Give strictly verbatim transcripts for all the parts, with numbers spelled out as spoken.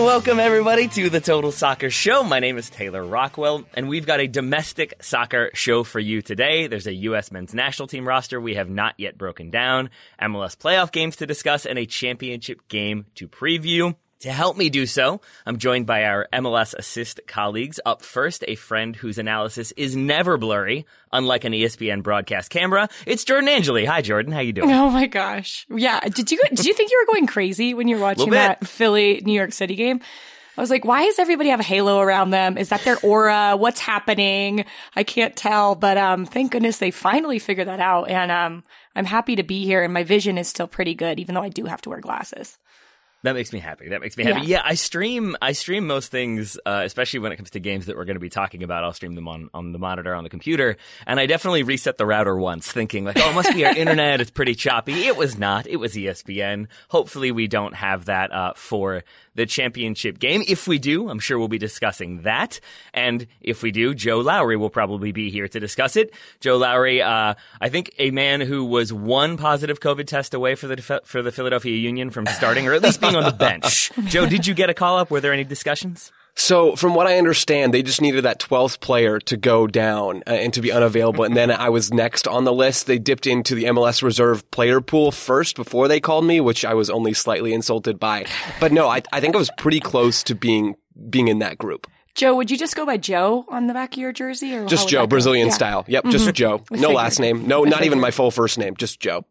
Welcome, everybody, to the Total Soccer Show. My name is Taylor Rockwell, and we've got a domestic soccer show for you today. There's a U S men's national team roster we have not yet broken down, M L S playoff games to discuss, and a championship game to preview. To help me do so, I'm joined by our M L S Assist colleagues. Up first, a friend whose analysis is never blurry, unlike an E S P N broadcast camera. It's Jordan Angeli. Hi, Jordan. How you doing? Oh my gosh. Yeah. Did you did you think you were going crazy when you were watching that Philly New York City game? I was like, why does everybody have a halo around them? Is that their aura? What's happening? I can't tell. But um, thank goodness they finally figured that out. And um, I'm happy to be here. And my vision is still pretty good, even though I do have to wear glasses. That makes me happy. That makes me happy. Yeah, yeah I stream I stream most things, uh, especially when it comes to games that we're going to be talking about. I'll stream them on, on the monitor on the computer. And I definitely reset the router once, thinking like, oh, it must be our internet. It's pretty choppy. It was not. It was E S P N. Hopefully we don't have that uh, for the championship game. If we do, I'm sure we'll be discussing that. And if we do, Joe Lowry will probably be here to discuss it. Joe Lowry, uh, I think a man who was one positive COVID test away for the for the Philadelphia Union from starting, or at least being on the bench. Joe, did you get a call up? Were there any discussions? So from what I understand, they just needed that twelfth player to go down uh, and to be unavailable. And then I was next on the list. They dipped into the M L S reserve player pool first before they called me, which I was only slightly insulted by. But no, I, I think I was pretty close to being being in that group. Joe, would you just go by Joe on the back of your jersey? Or just Joe, Brazilian yeah. style. Yep, mm-hmm. Just Joe. No last name. No, not even my full first name. Just Joe.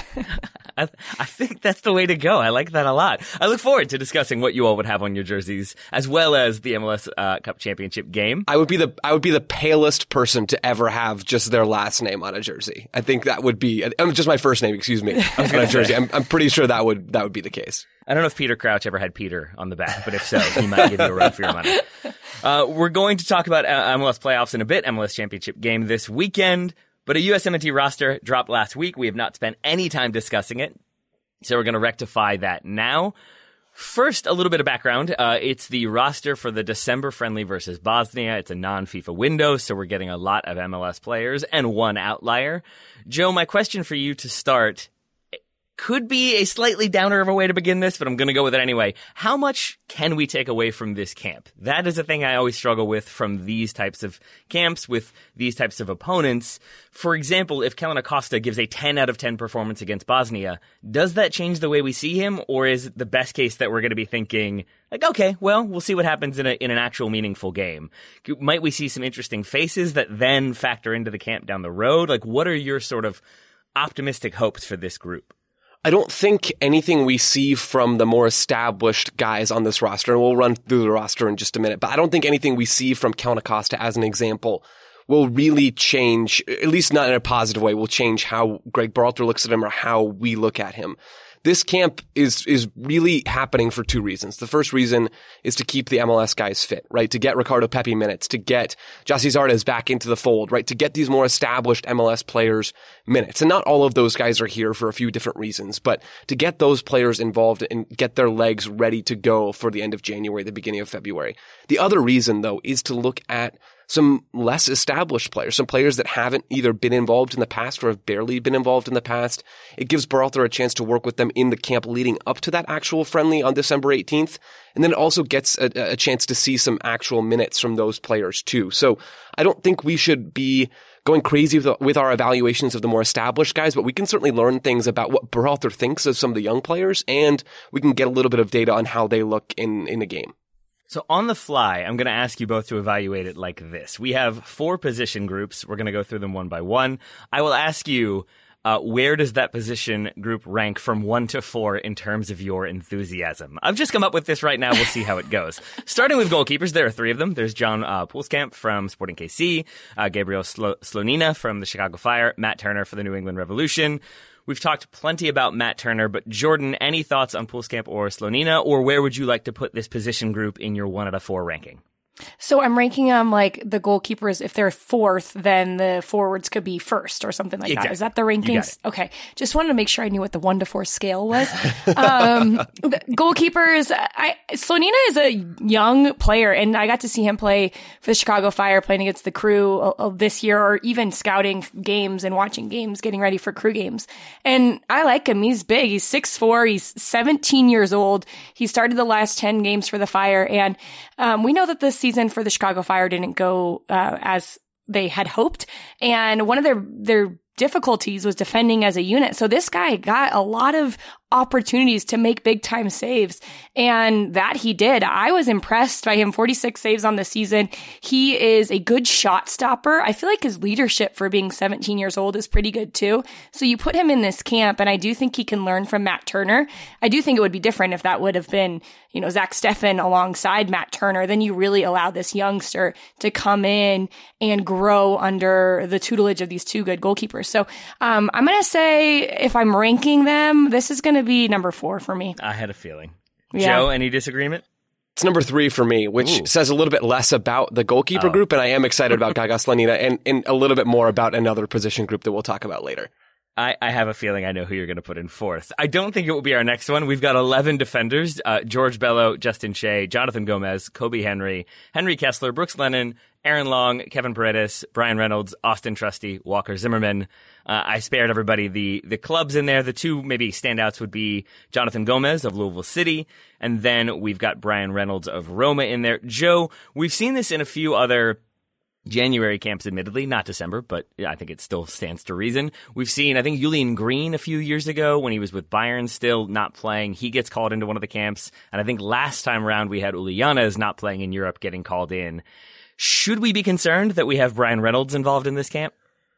I, I think that's the way to go. I like that a lot. I look forward to discussing what you all would have on your jerseys, as well as the M L S uh, Cup Championship game. I would be the I would be the palest person to ever have just their last name on a jersey. I think that would be um, just my first name. Excuse me, on a jersey. I'm, I'm pretty sure that would that would be the case. I don't know if Peter Crouch ever had Peter on the back, but if so, he might give you a run for your money. Uh, we're going to talk about M L S playoffs in a bit. M L S Championship game this weekend. But a U S M N T roster dropped last week. We have not spent any time discussing it, so we're going to rectify that now. First, a little bit of background. Uh, it's the roster for the December friendly versus Bosnia. It's a non-FIFA window, so we're getting a lot of M L S players and one outlier. Joe, my question for you to start could be a slightly downer of a way to begin this, but I'm going to go with it anyway. How much can we take away from this camp? That is a thing I always struggle with from these types of camps, with these types of opponents. For example, if Kellyn Acosta gives a ten out of ten performance against Bosnia, does that change the way we see him? Or is it the best case that we're going to be thinking, like, okay, well, we'll see what happens in a, in an actual meaningful game? Might we see some interesting faces that then factor into the camp down the road? Like, what are your sort of optimistic hopes for this group? I don't think anything we see from the more established guys on this roster, and we'll run through the roster in just a minute, but I don't think anything we see from Kellyn Acosta as an example will really change, at least not in a positive way, will change how Greg Berhalter looks at him or how we look at him. This camp is is really happening for two reasons. The first reason is to keep the M L S guys fit, right? To get Ricardo Pepi minutes, to get Gyasi Zardes back into the fold, right? To get these more established M L S players minutes. And not all of those guys are here for a few different reasons, but to get those players involved and get their legs ready to go for the end of January, the beginning of February. The other reason, though, is to look at some less established players, some players that haven't either been involved in the past or have barely been involved in the past. It gives Berhalter a chance to work with them in the camp leading up to that actual friendly on December eighteenth. And then it also gets a, a chance to see some actual minutes from those players too. So I don't think we should be going crazy with, with our evaluations of the more established guys, but we can certainly learn things about what Berhalter thinks of some of the young players, and we can get a little bit of data on how they look in, in a game. So on the fly, I'm going to ask you both to evaluate it like this. We have four position groups. We're going to go through them one by one. I will ask you, uh, where does that position group rank from one to four in terms of your enthusiasm? I've just come up with this right now. We'll see how it goes. Starting with goalkeepers, there are three of them. There's John uh, Poolskamp from Sporting K C, uh, Gabriel Slo- Slonina from the Chicago Fire, Matt Turner for the New England Revolution. We've talked plenty about Matt Turner, but Jordan, any thoughts on Poolskamp or Slonina, or where would you like to put this position group in your one out of four ranking? So I'm ranking them like the goalkeepers. If they're fourth, then the forwards could be first or something like exactly. that. Is that the rankings? Okay. Just wanted to make sure I knew what the one to four scale was. um, goalkeepers. I, Slonina is a young player, and I got to see him play for the Chicago Fire, playing against the Crew uh, this year, or even scouting games and watching games, getting ready for Crew games. And I like him. He's big. He's six foot four. He's seventeen years old. He started the last ten games for the Fire, and um, we know that this season for the Chicago Fire didn't go uh, as they had hoped. And one of their, their difficulties was defending as a unit. So this guy got a lot of opportunities to make big time saves, and that he did. I was impressed by him. forty-six saves on the season. He is a good shot stopper. I feel like his leadership for being seventeen years old is pretty good too. So you put him in this camp, and I do think he can learn from Matt Turner. I do think it would be different if that would have been, you know, Zach Steffen alongside Matt Turner. Then you really allow this youngster to come in and grow under the tutelage of these two good goalkeepers. So um, I'm going to say, if I'm ranking them, this is going to be number four for me. I had a feeling. Yeah. Joe, any disagreement? It's number three for me, which Ooh. says a little bit less about the goalkeeper oh. group, and I am excited about Gaga Slonina, and, and a little bit more about another position group that we'll talk about later. I, I have a feeling I know who you're going to put in fourth. I don't think it will be our next one. We've got eleven defenders, uh, George Bello, Justin Shea, Jonathan Gomez, Kobe Henry, Henry Kessler, Brooks Lennon, Aaron Long, Kevin Paredes, Brian Reynolds, Austin Trusty, Walker Zimmerman. Uh, I spared everybody the, the clubs in there. The two maybe standouts would be Jonathan Gomez of Louisville City, and then we've got Brian Reynolds of Roma in there. Joe, we've seen this in a few other January camps, admittedly, not December, but I think it still stands to reason. We've seen, I think, Julian Green a few years ago when he was with Bayern still not playing. He gets called into one of the camps. And I think last time around we had Uli Yanez not playing in Europe getting called in. Should we be concerned that we have Brian Reynolds involved in this camp?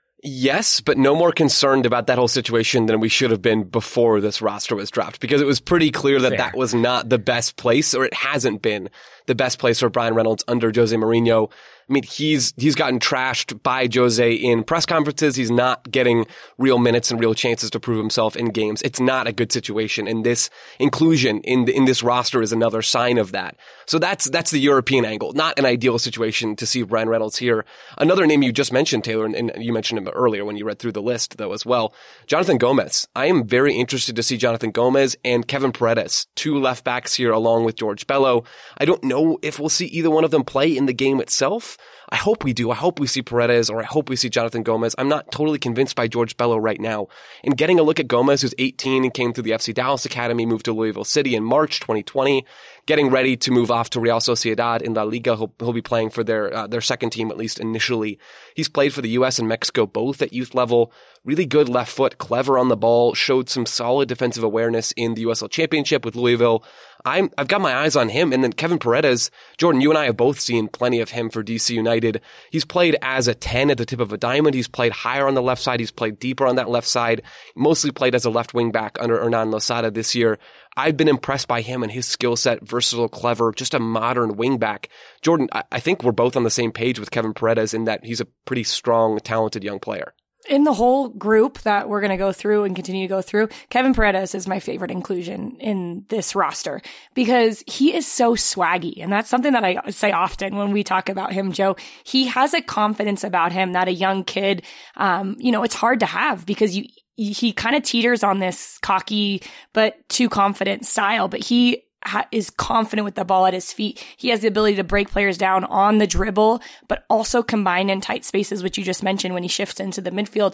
Yes, but no more concerned about that whole situation than we should have been before this roster was dropped, because it was pretty clear that Fair. that was not the best place, or it hasn't been the best place for Brian Reynolds under Jose Mourinho. I mean, he's, he's gotten trashed by Jose in press conferences. He's not getting real minutes and real chances to prove himself in games. It's not a good situation. And this inclusion in the, in this roster is another sign of that. So that's, that's the European angle. Not an ideal situation to see Brian Reynolds here. Another name you just mentioned, Taylor, and, and you mentioned him earlier when you read through the list though as well. Jonathan Gomez. I am very interested to see Jonathan Gomez and Kevin Paredes, two left backs here along with George Bello. I don't know if we'll see either one of them play in the game itself. I hope we do. I hope we see Paredes, or I hope we see Jonathan Gomez. I'm not totally convinced by George Bello right now. And getting a look at Gomez, who's eighteen and came through the F C Dallas Academy, moved to Louisville City in March twenty twenty, getting ready to move off to Real Sociedad in La Liga. He'll, he'll be playing for their uh, their second team, at least initially. He's played for the U S and Mexico, both at youth level. Really good left foot, clever on the ball, showed some solid defensive awareness in the U S L Championship with Louisville. I'm, I've got my eyes on him. And then Kevin Paredes, Jordan, you and I have both seen plenty of him for D C United. He's played as a ten at the tip of a diamond. He's played higher on the left side. He's played deeper on that left side. Mostly played as a left wing back under Hernan Losada this year. I've been impressed by him and his skill set, versatile, clever, just a modern wing back. Jordan, I, I think we're both on the same page with Kevin Paredes in that he's a pretty strong, talented young player. In the whole group that we're going to go through and continue to go through, Kevin Paredes is my favorite inclusion in this roster because he is so swaggy. And that's something that I say often when we talk about him, Joe. He has a confidence about him that a young kid, um, you know, it's hard to have because you, he kind of teeters on this cocky but too confident style, but he ha- is confident with the ball at his feet. He has the ability to break players down on the dribble, but also combine in tight spaces, which you just mentioned when he shifts into the midfield.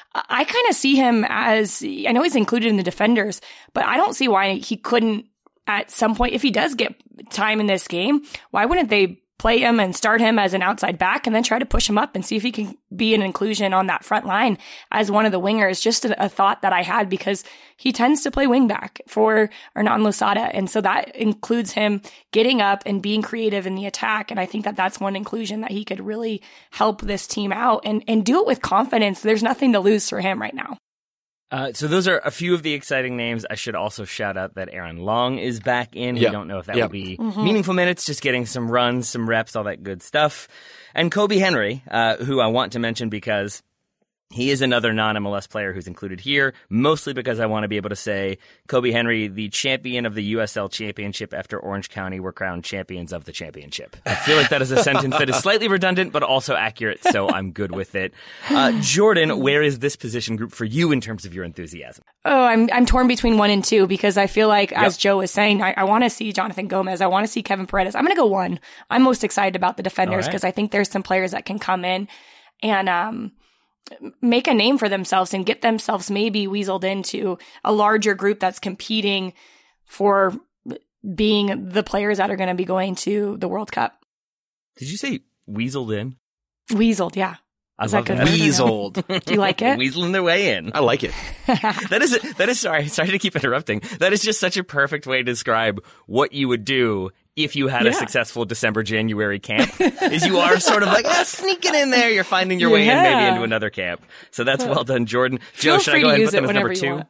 I kind of see him as, I know he's included in the defenders, but I don't see why he couldn't at some point, if he does get time in this game, why wouldn't they play him and start him as an outside back and then try to push him up and see if he can be an inclusion on that front line as one of the wingers. Just a, a thought that I had because he tends to play wing back for Hernan Losada. And so that includes him getting up and being creative in the attack. And I think that that's one inclusion that he could really help this team out and, and do it with confidence. There's nothing to lose for him right now. Uh, so those are a few of the exciting names. I should also shout out that Aaron Long is back in. Yep. We don't know if that yep. will be mm-hmm. meaningful minutes, just getting some runs, some reps, all that good stuff. And Kobe Henry, uh, who I want to mention because He is another non-M L S player who's included here, mostly because I want to be able to say Kobe Henry, the champion of the U S L Championship after Orange County were crowned champions of the championship. I feel like that is a sentence that is slightly redundant, but also accurate, so I'm good with it. Uh, Jordan, where is this position group for you in terms of your enthusiasm? Oh, I'm I'm torn between one and two because I feel like, yep. as Joe was saying, I, I want to see Jonathan Gomez. I want to see Kevin Paredes. I'm going to go one. I'm most excited about the defenders because right. I think there's some players that can come in and um. make a name for themselves and get themselves maybe weaseled into a larger group that's competing for being the players that are going to be going to the World Cup. Did you say weaseled in? Weaseled, yeah. I is love that that. Weaseled. Do you like it? Weaseling their way in. I like it. that is, that is, sorry, sorry to keep interrupting. That is just such a perfect way to describe what you would do if you had yeah. a successful December, January camp, is you are sort of like, ah, sneaking in there. You're finding your way yeah. in maybe into another camp. So that's well done, Jordan. Feel Joe, should I go ahead and put them as number two?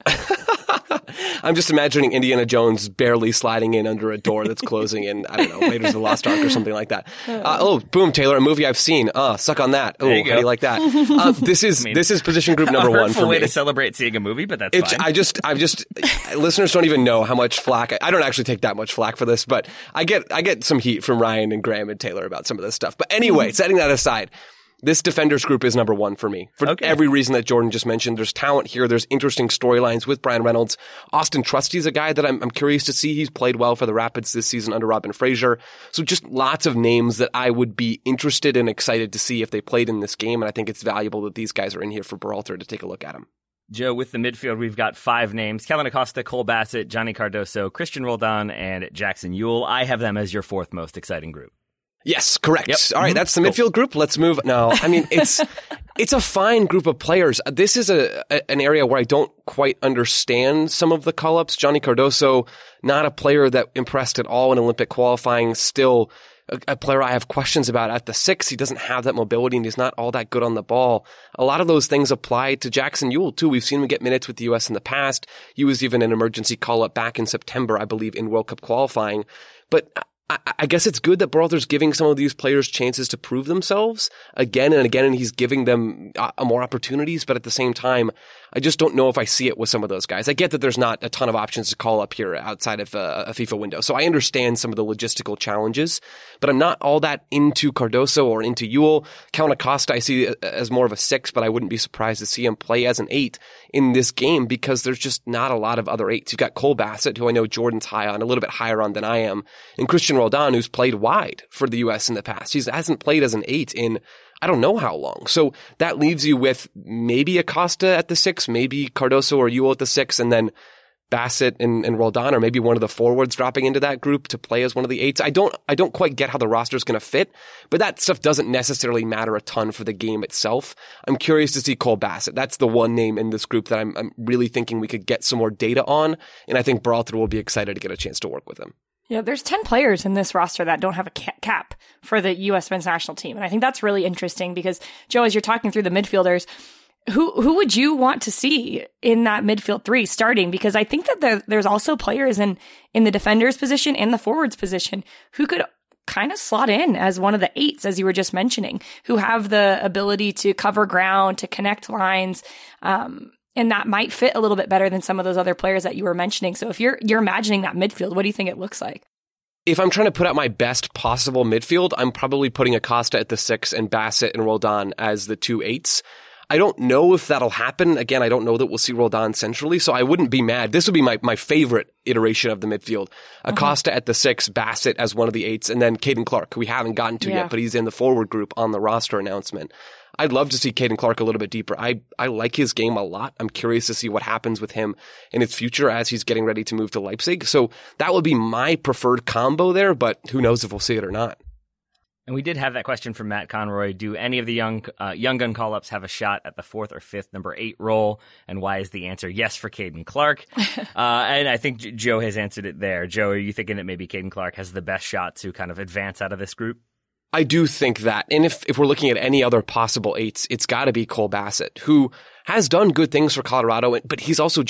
I'm just imagining Indiana Jones barely sliding in under a door that's closing in, I don't know, Raiders of the Lost Ark or something like that. Uh, oh, boom, Taylor, a movie I've seen. Uh, suck on that. Oh, how do you like that? Uh, this is I mean, this is position group number one for me. A way to celebrate seeing a movie, but that's it's, fine. I just, I've just, listeners don't even know how much flack, I, I don't actually take that much flack for this, but I get, I get some heat from Ryan and Graham and Taylor about some of this stuff. But anyway, setting that aside, this defenders group is number one for me. For okay. every reason that Jordan just mentioned. There's talent here. There's interesting storylines with Brian Reynolds. Austin Trusty's a guy that I'm, I'm curious to see. He's played well for the Rapids this season under Robin Fraser. So just lots of names that I would be interested and excited to see if they played in this game. And I think it's valuable that these guys are in here for Berhalter to take a look at them. Joe, with the midfield, we've got five names. Kellen Acosta, Cole Bassett, Johnny Cardoso, Christian Roldan, and Jackson Ewell. I have them as your fourth most exciting group. Yes, correct. Yep. All right, that's the cool. midfield group. Let's move. No, I mean, it's it's a fine group of players. This is a, a an area where I don't quite understand some of the call-ups. Johnny Cardoso, not a player that impressed at all in Olympic qualifying, still a, a player I have questions about at the six. He doesn't have that mobility and he's not all that good on the ball. A lot of those things apply to Jackson Ewell, too. We've seen him get minutes with the U S in the past. He was even an emergency call-up back in September, I believe, in World Cup qualifying. But I guess it's good that Berhalter's giving some of these players chances to prove themselves again and again, and he's giving them uh, more opportunities. But at the same time, I just don't know if I see it with some of those guys. I get that there's not a ton of options to call up here outside of uh, a FIFA window. So I understand some of the logistical challenges, but I'm not all that into Cardoso or into Ewell. Count Acosta I see as more of a six, but I wouldn't be surprised to see him play as an eight in this game because there's just not a lot of other eights. You've got Cole Bassett, who I know Jordan's high on, a little bit higher on than I am, and Christian Roldan, who's played wide for the U S in the past. He hasn't played as an eight in I don't know how long. So that leaves you with maybe Acosta at the six, maybe Cardoso or Ewell at the six, and then Bassett and, and Roldan, or maybe one of the forwards dropping into that group to play as one of the eights. I don't, I don't quite get how the roster is going to fit, but that stuff doesn't necessarily matter a ton for the game itself. I'm curious to see Cole Bassett. That's the one name in this group that I'm, I'm really thinking we could get some more data on, and I think Berhalter will be excited to get a chance to work with him. Yeah, there's ten players in this roster that don't have a cap for the U S men's national team. And I think that's really interesting because, Joe, as you're talking through the midfielders, who who would you want to see in that midfield three starting? Because I think that there, there's also players in, in the defender's position and the forward's position who could kind of slot in as one of the eights, as you were just mentioning, who have the ability to cover ground, to connect lines, um, and that might fit a little bit better than some of those other players that you were mentioning. So if you're you're imagining that midfield, what do you think it looks like? If I'm trying to put out my best possible midfield, I'm probably putting Acosta at the six and Bassett and Roldan as the two eights. I don't know if that'll happen. Again, I don't know that we'll see Roldan centrally, so I wouldn't be mad. This would be my, my favorite iteration of the midfield. Acosta mm-hmm. at the six, Bassett as one of the eights, and then Caden Clark, who we haven't gotten to yeah. yet, but he's in the forward group on the roster announcement. I'd love to see Caden Clark a little bit deeper. I, I like his game a lot. I'm curious to see what happens with him in his future as he's getting ready to move to Leipzig. So that would be my preferred combo there, but who knows if we'll see it or not. And we did have that question from Matt Conroy. Do any of the young uh, young gun call-ups have a shot at the fourth or fifth number eight role? And why is the answer yes for Caden Clark? uh, and I think J- Joe has answered it there. Joe, are you thinking that maybe Caden Clark has the best shot to kind of advance out of this group? I do think that. And if, if we're looking at any other possible eights, it's got to be Cole Bassett, who has done good things for Colorado, but he's also just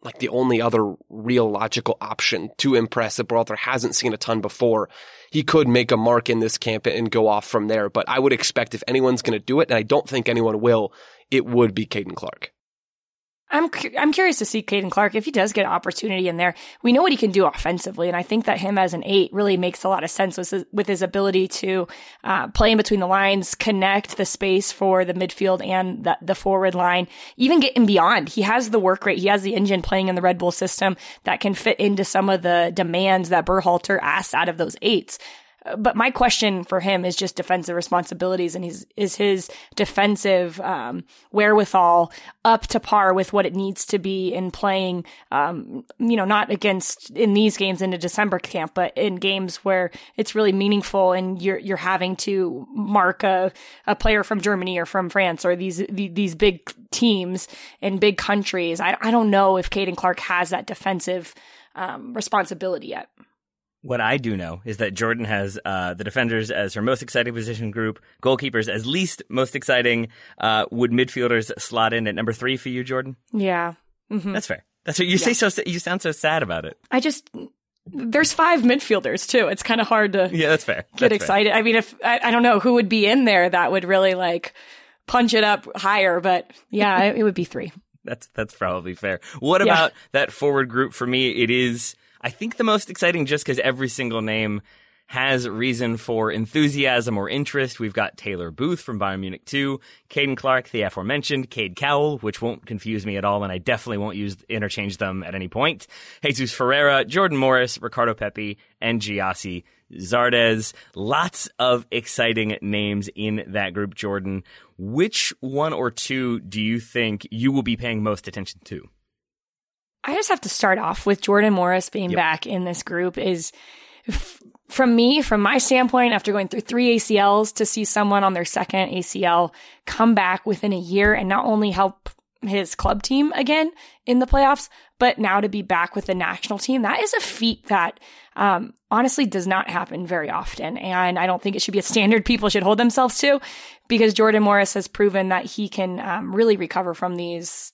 like the only other real logical option to impress that Berhalter hasn't seen a ton before. He could make a mark in this camp and go off from there. But I would expect if anyone's going to do it, and I don't think anyone will, it would be Caden Clark. I'm I'm curious to see Caden Clark if he does get an opportunity in there. We know what he can do offensively, and I think that him as an eight really makes a lot of sense with his, with his ability to uh, play in between the lines, connect the space for the midfield and the, the forward line, even getting beyond. He has the work rate, he has the engine playing in the Red Bull system that can fit into some of the demands that Berhalter asks out of those eights. But my question for him is just defensive responsibilities, and his, is his defensive um, wherewithal up to par with what it needs to be in playing, um, you know, not against in these games in the December camp, but in games where it's really meaningful and you're you're having to mark a, a player from Germany or from France or these these big teams in big countries. I, I don't know if Caden Clark has that defensive um, responsibility yet. What I do know is that Jordan has uh, the defenders as her most exciting position group, goalkeepers as least most exciting. Uh, would midfielders slot in at number three for you, Jordan? Yeah. Mm-hmm. That's fair. That's what you yeah. say. So you sound so sad about it. I just there's five midfielders too. It's kind of hard to yeah, that's fair. Get that's excited. Fair. I mean, if I, I don't know who would be in there that would really like punch it up higher, but yeah, it, it would be three. That's that's probably fair. What about yeah. that forward group? For me, it is. I think the most exciting just because every single name has reason for enthusiasm or interest. We've got Taylor Booth from Bayern Munich two, Caden Clark, the aforementioned, Cade Cowell, which won't confuse me at all, and I definitely won't use interchange them at any point, Jesus Ferreira, Jordan Morris, Ricardo Pepi, and Gyasi Zardes. Lots of exciting names in that group, Jordan. Which one or two do you think you will be paying most attention to? I just have to start off with Jordan Morris being yep. back in this group is, f- from me, from my standpoint, after going through three A C Ls, to see someone on their second A C L come back within a year and not only help his club team again in the playoffs, but now to be back with the national team, that is a feat that um, honestly does not happen very often. And I don't think it should be a standard people should hold themselves to, because Jordan Morris has proven that he can um, really recover from these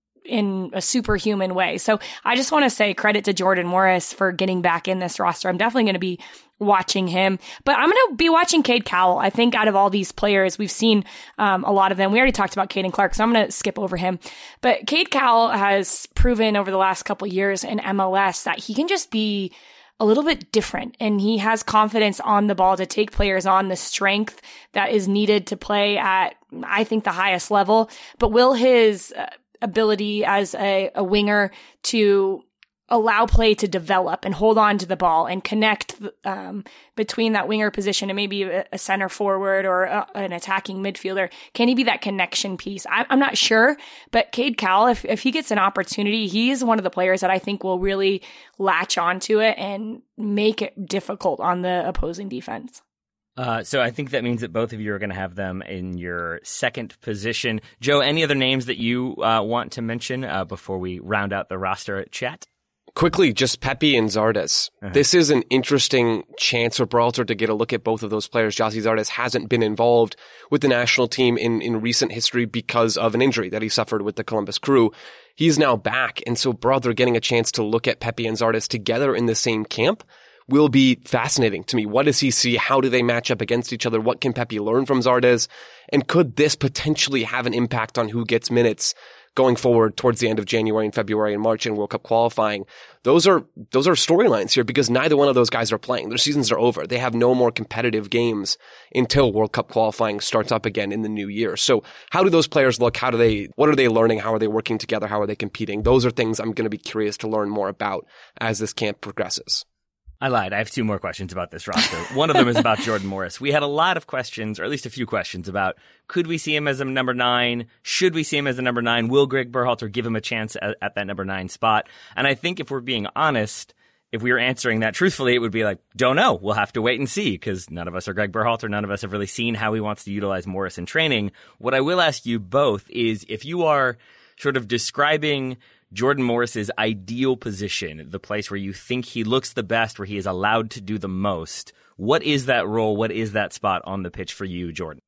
in a superhuman way. So I just want to say credit to Jordan Morris for getting back in this roster. I'm definitely going to be watching him, but I'm going to be watching Cade Cowell. I think out of all these players, we've seen um, a lot of them. We already talked about Caden Clark, so I'm going to skip over him. But Cade Cowell has proven over the last couple of years in M L S that he can just be a little bit different, and he has confidence on the ball to take players on, the strength that is needed to play at, I think, the highest level. But will his uh, ability as a, a winger to allow play to develop and hold on to the ball and connect um, between that winger position and maybe a, a center forward or a, an attacking midfielder, can he be that connection piece? I, I'm not sure, but Cade Cowell, if, if he gets an opportunity, he's one of the players that I think will really latch onto it and make it difficult on the opposing defense. Uh, so I think that means that both of you are going to have them in your second position. Joe, any other names that you uh, want to mention uh, before we round out the roster chat? Quickly, just Pepi and Zardes. Uh-huh. This is an interesting chance for Berhalter to get a look at both of those players. Gyasi Zardes hasn't been involved with the national team in, in recent history because of an injury that he suffered with the Columbus Crew. He's now back, and so Berhalter getting a chance to look at Pepi and Zardes together in the same camp will be fascinating to me. What does he see? How do they match up against each other? What can Pepi learn from Zardes? And could this potentially have an impact on who gets minutes going forward towards the end of January and February and March in World Cup qualifying? Those are, those are storylines here because neither one of those guys are playing. Their seasons are over. They have no more competitive games until World Cup qualifying starts up again in the new year. So how do those players look? How do they, what are they learning? How are they working together? How are they competing? Those are things I'm going to be curious to learn more about as this camp progresses. I lied. I have two more questions about this roster. One of them is about Jordan Morris. We had a lot of questions, or at least a few questions, about could we see him as a number nine? Should we see him as a number nine? Will Greg Berhalter give him a chance at, at that number nine spot? And I think if we're being honest, if we were answering that truthfully, it would be like, don't know. We'll have to wait and see, because none of us are Greg Berhalter. None of us have really seen how he wants to utilize Morris in training. What I will ask you both is if you are sort of describing Jordan Morris's ideal position, the place where you think he looks the best, where he is allowed to do the most, what is that role? What is that spot on the pitch for you, Jordan?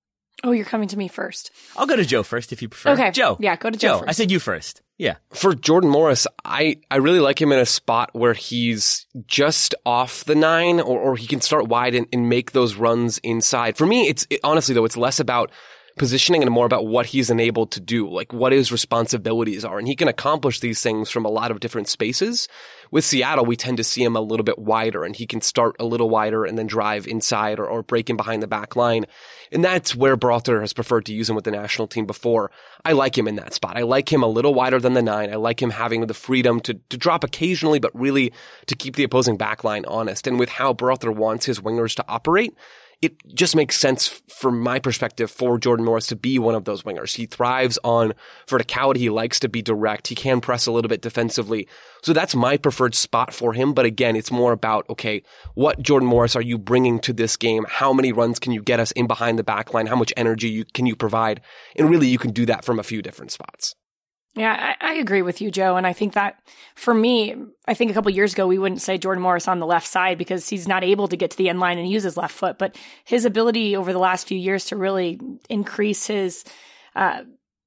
Oh, you're coming to me first. I'll go to Joe first if you prefer. Okay. Joe. Yeah, go to Joe, Joe first. I said you first. Yeah. For Jordan Morris, I, I really like him in a spot where he's just off the nine or, or he can start wide and, and make those runs inside. For me, it's it, honestly, though, it's less about positioning and more about what he's enabled to do, like what his responsibilities are. And he can accomplish these things from a lot of different spaces. With Seattle, we tend to see him a little bit wider, and he can start a little wider and then drive inside or, or break in behind the back line. And that's where Berhalter has preferred to use him with the national team before. I like him in that spot. I like him a little wider than the nine. I like him having the freedom to, to drop occasionally, but really to keep the opposing back line honest. And with how Berhalter wants his wingers to operate, it just makes sense from my perspective for Jordan Morris to be one of those wingers. He thrives on verticality. He likes to be direct. He can press a little bit defensively. So that's my preferred spot for him. But again, it's more about, okay, what Jordan Morris are you bringing to this game? How many runs can you get us in behind the back line? How much energy you, can you provide? And really, you can do that from a few different spots. Yeah, I, I agree with you, Joe. And I think that for me, I think a couple of years ago, we wouldn't say Jordan Morris on the left side because he's not able to get to the end line and use his left foot. But his ability over the last few years to really increase his, uh,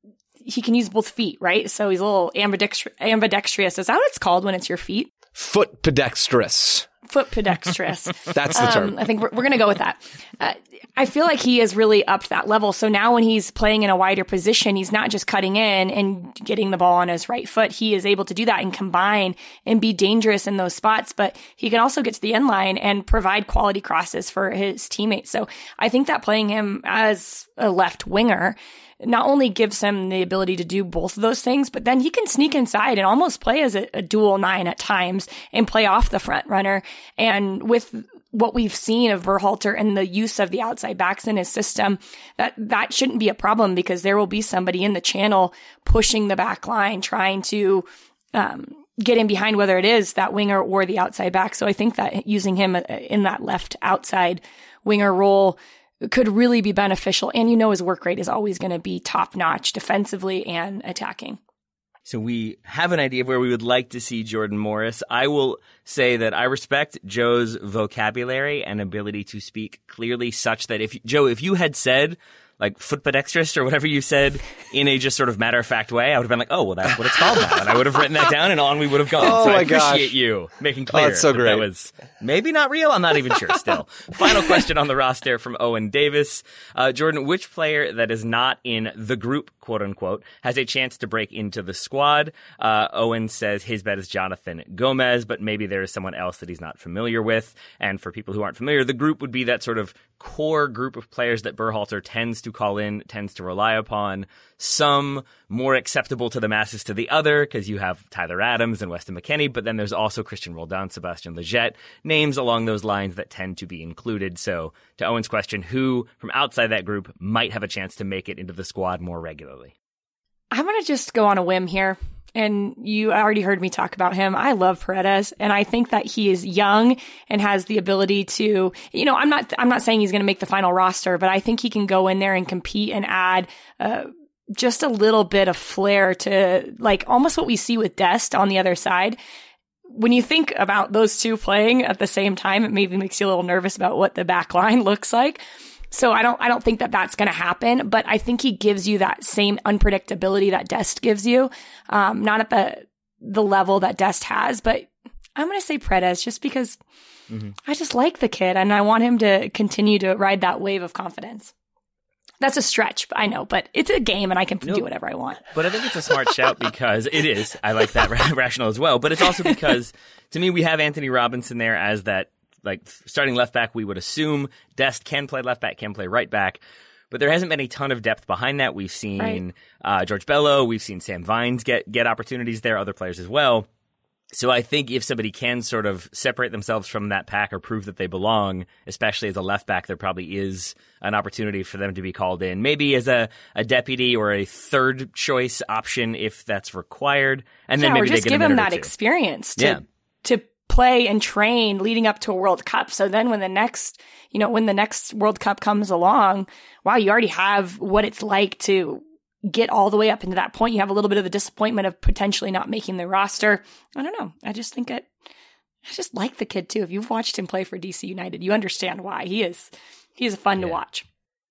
he can use both feet, right? So he's a little ambidextr- ambidextrous. Is that what it's called when it's your feet? Foot pedextrous. Foot pedextrous. That's the term. Um, I think we're, we're going to go with that. Uh, I feel like he has really upped that level. So now when he's playing in a wider position, he's not just cutting in and getting the ball on his right foot. He is able to do that and combine and be dangerous in those spots, but he can also get to the end line and provide quality crosses for his teammates. So I think that playing him as a left winger not only gives him the ability to do both of those things, but then he can sneak inside and almost play as a, a dual nine at times and play off the front runner. And with what we've seen of Berhalter and the use of the outside backs in his system, that, that shouldn't be a problem because there will be somebody in the channel pushing the back line, trying to, um, get in behind, whether it is that winger or the outside back. So I think that using him in that left outside winger role could really be beneficial. And you know his work rate is always going to be top-notch defensively and attacking. So we have an idea of where we would like to see Jordan Morris. I will say that I respect Joe's vocabulary and ability to speak clearly such that if, Joe, if you had said like foot pedextrous or whatever you said in a just sort of matter-of-fact way, I would have been like, oh, well, that's what it's called now. And I would have written that down and on we would have gone. Oh so my I appreciate gosh. you making clear Oh, that's so that great. that was maybe not real. I'm not even sure still. Final question on the roster from Owen Davis. Uh, Jordan, which player that is not in the group, quote unquote, has a chance to break into the squad? Uh, Owen says his bet is Jonathan Gomez, but maybe there is someone else that he's not familiar with. And for people who aren't familiar, the group would be that sort of core group of players that Berhalter tends to call in, tends to rely upon. Some more acceptable to the masses to the other, because you have Tyler Adams and Weston McKennie, but then there's also Christian Roldan, Sebastian Lletget, names along those lines that tend to be included. So to Owen's question, who from outside that group might have a chance to make it into the squad more regularly? I'm going to just go on a whim here. And you already heard me talk about him. I love Paredes, and I think that he is young and has the ability to, you know, I'm not, I'm not saying he's going to make the final roster, but I think he can go in there and compete and add, uh, just a little bit of flair to like almost what we see with Dest on the other side. When you think about those two playing at the same time, it maybe makes you a little nervous about what the back line looks like. So I don't, I don't think that that's going to happen, but I think he gives you that same unpredictability that Dest gives you. Um, not at the, the level that Dest has, but I'm going to say Paredes just because mm-hmm. I just like the kid and I want him to continue to ride that wave of confidence. That's a stretch, I know, but it's a game and I can nope. do whatever I want. But I think it's a smart shout because it is. I like that rationale as well. But it's also because to me, we have Anthony Robinson there as that like starting left back. We would assume Dest can play left back, can play right back. But there hasn't been a ton of depth behind that. We've seen right. uh, George Bello. We've seen Sam Vines get, get opportunities there, other players as well. So I think if somebody can sort of separate themselves from that pack or prove that they belong, especially as a left back, there probably is an opportunity for them to be called in, maybe as a, a deputy or a third choice option if that's required. And then yeah, maybe or just they get give a him that two. experience to yeah. to play and train leading up to a World Cup. So then when the next, you know, when the next World Cup comes along, wow, you already have what it's like to get all the way up into that point. You have a little bit of the disappointment of potentially not making the roster. I don't know. I just think it, I just like the kid too. If you've watched him play for D C United, you understand why. He is, he is fun yeah. to watch.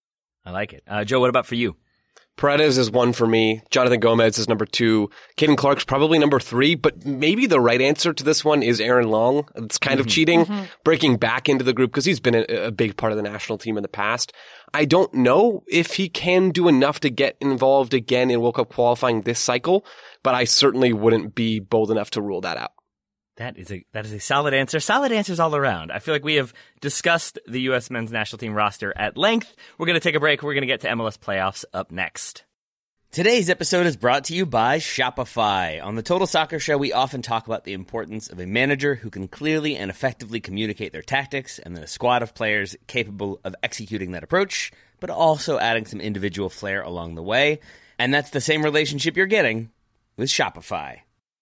I like it. Uh, Joe, what about for you? Paredes is one for me. Jonathan Gomez is number two. Caden Clark's probably number three, but maybe the right answer to this one is Aaron Long. It's kind mm-hmm. of cheating, mm-hmm. breaking back into the group because he's been a, a big part of the national team in the past. I don't know if he can do enough to get involved again in World Cup qualifying this cycle, but I certainly wouldn't be bold enough to rule that out. That is a that is a solid answer. Solid answers all around. I feel like we have discussed the U S men's national team roster at length. We're going to take a break. We're going to get to M L S playoffs up next. Today's episode is brought to you by Shopify. On the Total Soccer Show, we often talk about the importance of a manager who can clearly and effectively communicate their tactics and then a squad of players capable of executing that approach, but also adding some individual flair along the way. And that's the same relationship you're getting with Shopify.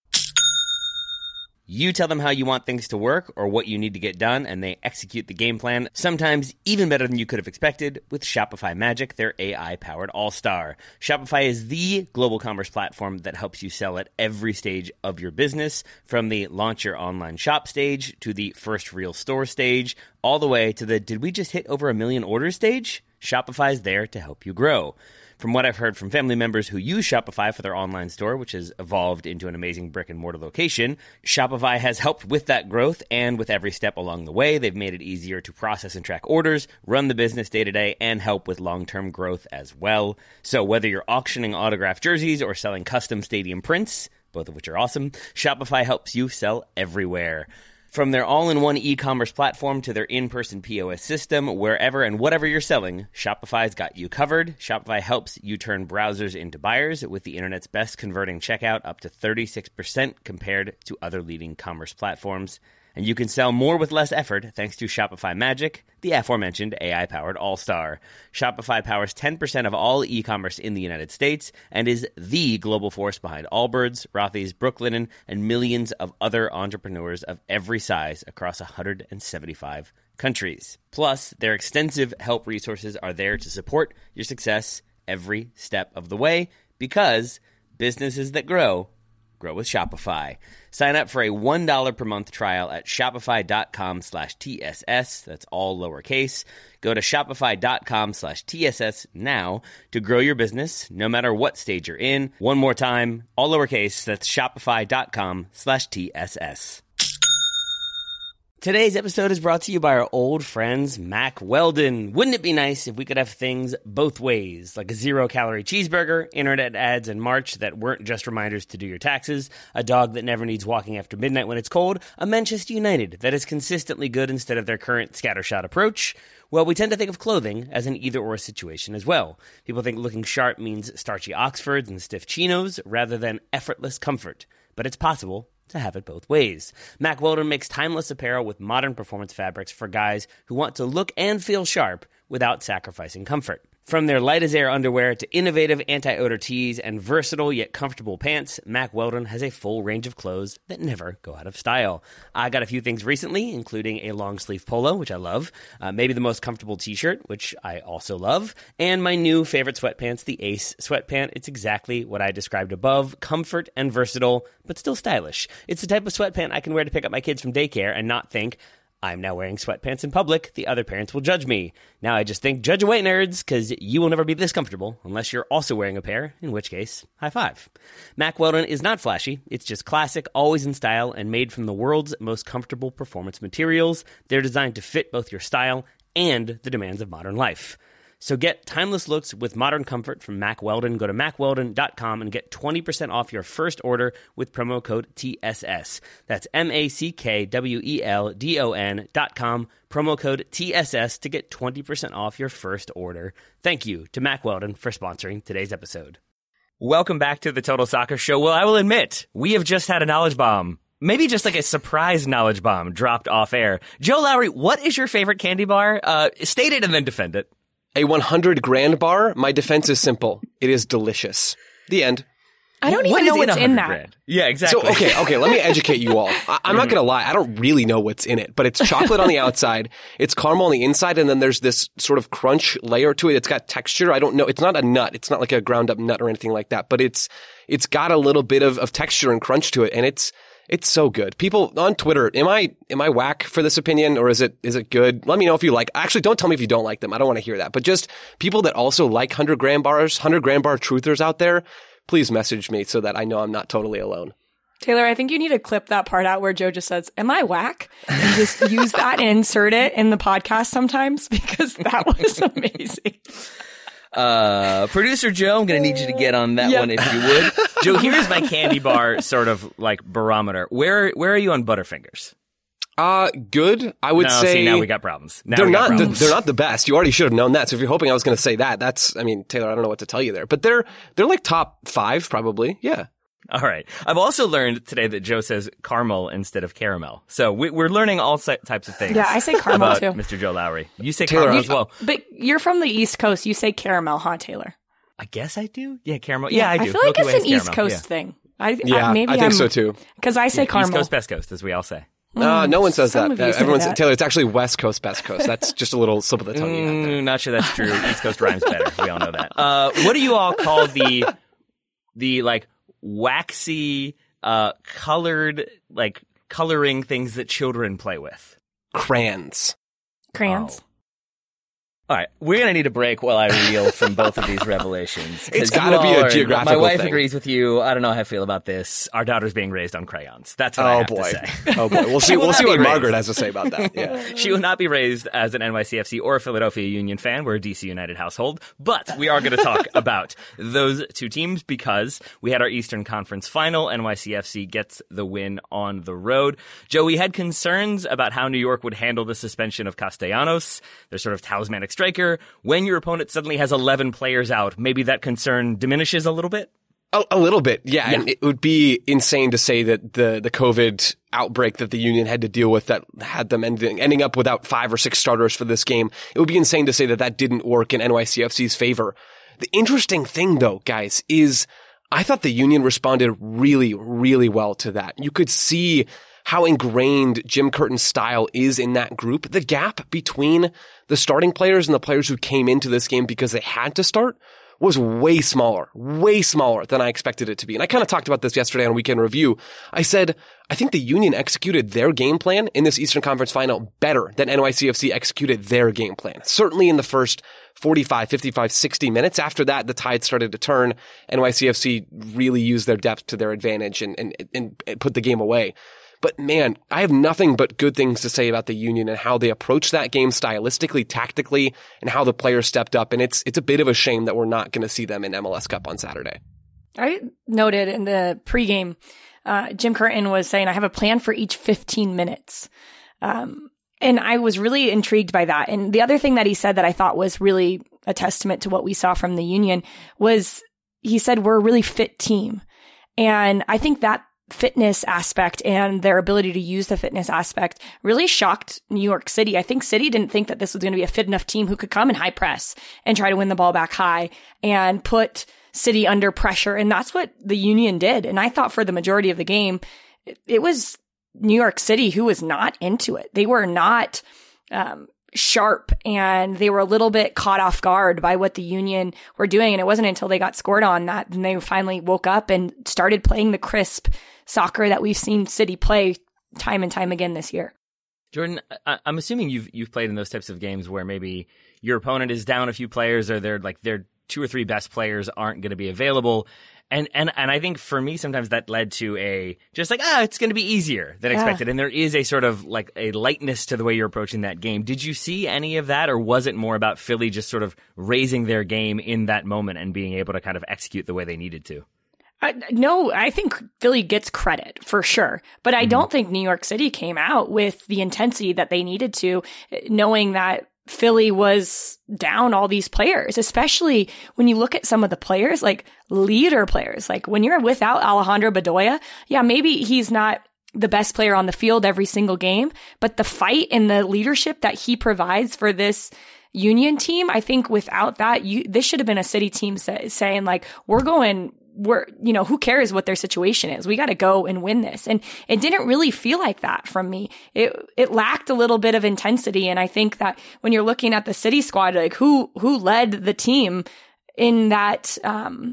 You tell them how you want things to work or what you need to get done, and they execute the game plan, sometimes even better than you could have expected, with Shopify Magic, their A I-powered all-star. Shopify is the global commerce platform that helps you sell at every stage of your business, from the launch your online shop stage to the first real store stage, all the way to the did we just hit over a million orders stage? Shopify is there to help you grow. From what I've heard from family members who use Shopify for their online store, which has evolved into an amazing brick-and-mortar location, Shopify has helped with that growth, and with every step along the way, they've made it easier to process and track orders, run the business day-to-day, and help with long-term growth as well. So whether you're auctioning autographed jerseys or selling custom stadium prints, both of which are awesome, Shopify helps you sell everywhere. From their all-in-one e-commerce platform to their in-person P O S system, wherever and whatever you're selling, Shopify's got you covered. Shopify helps you turn browsers into buyers with the internet's best converting checkout, up to thirty-six percent compared to other leading commerce platforms. And you can sell more with less effort thanks to Shopify Magic, the aforementioned A I-powered all-star. Shopify powers ten percent of all e-commerce in the United States and is the global force behind Allbirds, Rothy's, Brooklinen, and millions of other entrepreneurs of every size across one hundred seventy-five countries. Plus, their extensive help resources are there to support your success every step of the way, because businesses that grow, grow with Shopify. Sign up for a one dollar per month trial at shopify.com slash TSS. That's all lowercase. Go to shopify.com slash TSS now to grow your business, no matter what stage you're in. One more time, all lowercase. That's shopify.com slash TSS. Today's episode is brought to you by our old friends, Mack Weldon. Wouldn't it be nice if we could have things both ways, like a zero-calorie cheeseburger, internet ads in March that weren't just reminders to do your taxes, a dog that never needs walking after midnight when it's cold, a Manchester United that is consistently good instead of their current scattershot approach? Well, we tend to think of clothing as an either-or situation as well. People think looking sharp means starchy Oxfords and stiff chinos rather than effortless comfort. But it's possible to have it both ways. Mack Weldon makes timeless apparel with modern performance fabrics for guys who want to look and feel sharp without sacrificing comfort. From their light-as-air underwear to innovative anti-odor tees and versatile yet comfortable pants, Mack Weldon has a full range of clothes that never go out of style. I got a few things recently, including a long-sleeve polo, which I love, uh, maybe the most comfortable t-shirt, which I also love, and my new favorite sweatpants, the Ace sweatpant. It's exactly what I described above, comfort and versatile, but still stylish. It's the type of sweatpant I can wear to pick up my kids from daycare and not think, I'm now wearing sweatpants in public, the other parents will judge me. Now I just think, judge away, nerds, because you will never be this comfortable unless you're also wearing a pair, in which case, high five. Mack Weldon is not flashy. It's just classic, always in style, and made from the world's most comfortable performance materials. They're designed to fit both your style and the demands of modern life. So get timeless looks with modern comfort from Mack Weldon. Go to mack weldon dot com and get twenty percent off your first order with promo code T S S. That's M A C K W E L D O N dot com, promo code T S S to get twenty percent off your first order. Thank you to Mack Weldon for sponsoring today's episode. Welcome back to the Total Soccer Show. Well, I will admit, we have just had a knowledge bomb. Maybe just like a surprise knowledge bomb dropped off air. Joe Lowry, what is your favorite candy bar? Uh, state it and then defend it. A one hundred grand bar, my defense is simple. It is delicious. The end. I don't what even know what's in that. Grand? Yeah, exactly. So, okay, okay, let me educate you all. I, I'm not going to lie. I don't really know what's in it, but it's chocolate on the outside. It's caramel on the inside, and then there's this sort of crunch layer to it. It's got texture. I don't know. It's not a nut. It's not like a ground up nut or anything like that, but it's, it's got a little bit of, of texture and crunch to it, and it's, It's so good. People on Twitter, am I am I whack for this opinion, or is it is it good? Let me know if you like. Actually, don't tell me if you don't like them. I don't want to hear that. But just people that also like one hundred gram bars, one hundred gram bar truthers out there, please message me so that I know I'm not totally alone. Taylor, I think you need to clip that part out where Joe just says, am I whack? And just use that and insert it in the podcast sometimes, because that was amazing. Uh, producer Joe, I'm going to need you to get on that yep. one if you would. Joe, here's my candy bar sort of like barometer. Where where are you on Butterfingers? Uh, good. I would no, say see, now we got problems. Now they're we got not problems. The, they're not the best. You already should have known that. So if you're hoping I was going to say that, that's I mean, Taylor, I don't know what to tell you there. But they're they're like top five probably. Yeah. All right. I've also learned today that Joe says caramel instead of caramel. So we, we're learning all types of things. Yeah, I say caramel about too. Mister Joe Lowry. You say Taylor, caramel as well. But you're from the East Coast. You say caramel, huh, Taylor? I guess I do. Yeah, caramel. Yeah, yeah I do. I feel like Milky it's Way an is East caramel. Coast yeah. thing. I, yeah, I, maybe I think I'm, so too. Because I say yeah, caramel. East Coast, Best Coast, as we all say. Uh, no one says Some that. of you Everyone say says that. Taylor. It's actually West Coast, Best Coast. That's just a little slip of the tongue. you have there. Mm, not sure that's true. East Coast rhymes better. We all know that. Uh, what do you all call the the like waxy, uh, colored like coloring things that children play with? Crayons. Crayons. Oh. All right, we're going to need a break while I reel from both of these revelations. It's got to be a are, geographical My wife thing. agrees with you. I don't know how I feel about this. Our daughter's being raised on crayons. That's what I Oh have boy. to say. Oh boy. We'll see. will We'll not see be what raised. Margaret has to say about that. Yeah. She will not be raised as an N Y C F C or a Philadelphia Union fan. We're a D C United household. But we are going to talk about those two teams because we had our Eastern Conference final. N Y C F C gets the win on the road. Joe, we had concerns about how New York would handle the suspension of Castellanos, their sort of talismanic striker. When your opponent suddenly has eleven players out, maybe that concern diminishes a little bit? A, a little bit, yeah. Yeah. And it would be insane to say that the, the COVID outbreak that the Union had to deal with that had them ending, ending up without five or six starters for this game. It would be insane to say that that didn't work in N Y C F C's favor. The interesting thing, though, guys, is I thought the Union responded really, really well to that. You could see how ingrained Jim Curtin's style is in that group. The gap between the starting players and the players who came into this game because they had to start was way smaller, way smaller than I expected it to be. And I kind of talked about this yesterday on Weekend Review. I said, I think the Union executed their game plan in this Eastern Conference final better than N Y C F C executed their game plan. Certainly in the first forty-five, fifty-five, sixty minutes. After that, the tide started to turn. N Y C F C really used their depth to their advantage and, and, and put the game away. But man, I have nothing but good things to say about the Union and how they approached that game stylistically, tactically, and how the players stepped up. And it's it's a bit of a shame that we're not going to see them in M L S Cup on Saturday. I noted in the pregame, uh, Jim Curtin was saying, I have a plan for each fifteen minutes. Um, and I was really intrigued by that. And the other thing that he said that I thought was really a testament to what we saw from the Union was he said, we're a really fit team. And I think that fitness aspect and their ability to use the fitness aspect really shocked New York City. I think City didn't think that this was going to be a fit enough team who could come in high press and try to win the ball back high and put City under pressure. And that's what the Union did. And I thought for the majority of the game, it was New York City who was not into it. They were not um, sharp and they were a little bit caught off guard by what the Union were doing. And it wasn't until they got scored on that then they finally woke up and started playing the crisp soccer that we've seen City play time and time again this year. Jordan, I- I'm assuming you've you've played in those types of games where maybe your opponent is down a few players or they're like their two or three best players aren't going to be available. And and and I think for me sometimes that led to a just like, ah, it's going to be easier than Yeah. expected. And there is a sort of like a lightness to the way you're approaching that game. Did you see any of that, or was it more about Philly just sort of raising their game in that moment and being able to kind of execute the way they needed to? Uh, no, I think Philly gets credit for sure, but I mm-hmm. don't think New York City came out with the intensity that they needed to, knowing that Philly was down all these players, especially when you look at some of the players, like leader players, like when you're without Alejandro Bedoya, yeah, maybe he's not the best player on the field every single game, but the fight and the leadership that he provides for this Union team, I think without that, you, this should have been a City team say, saying like, we're going, we're, you know, who cares what their situation is? We got to go and win this. And it didn't really feel like that from me. It, it lacked a little bit of intensity. And I think that when you're looking at the City squad, like who, who led the team in that, um,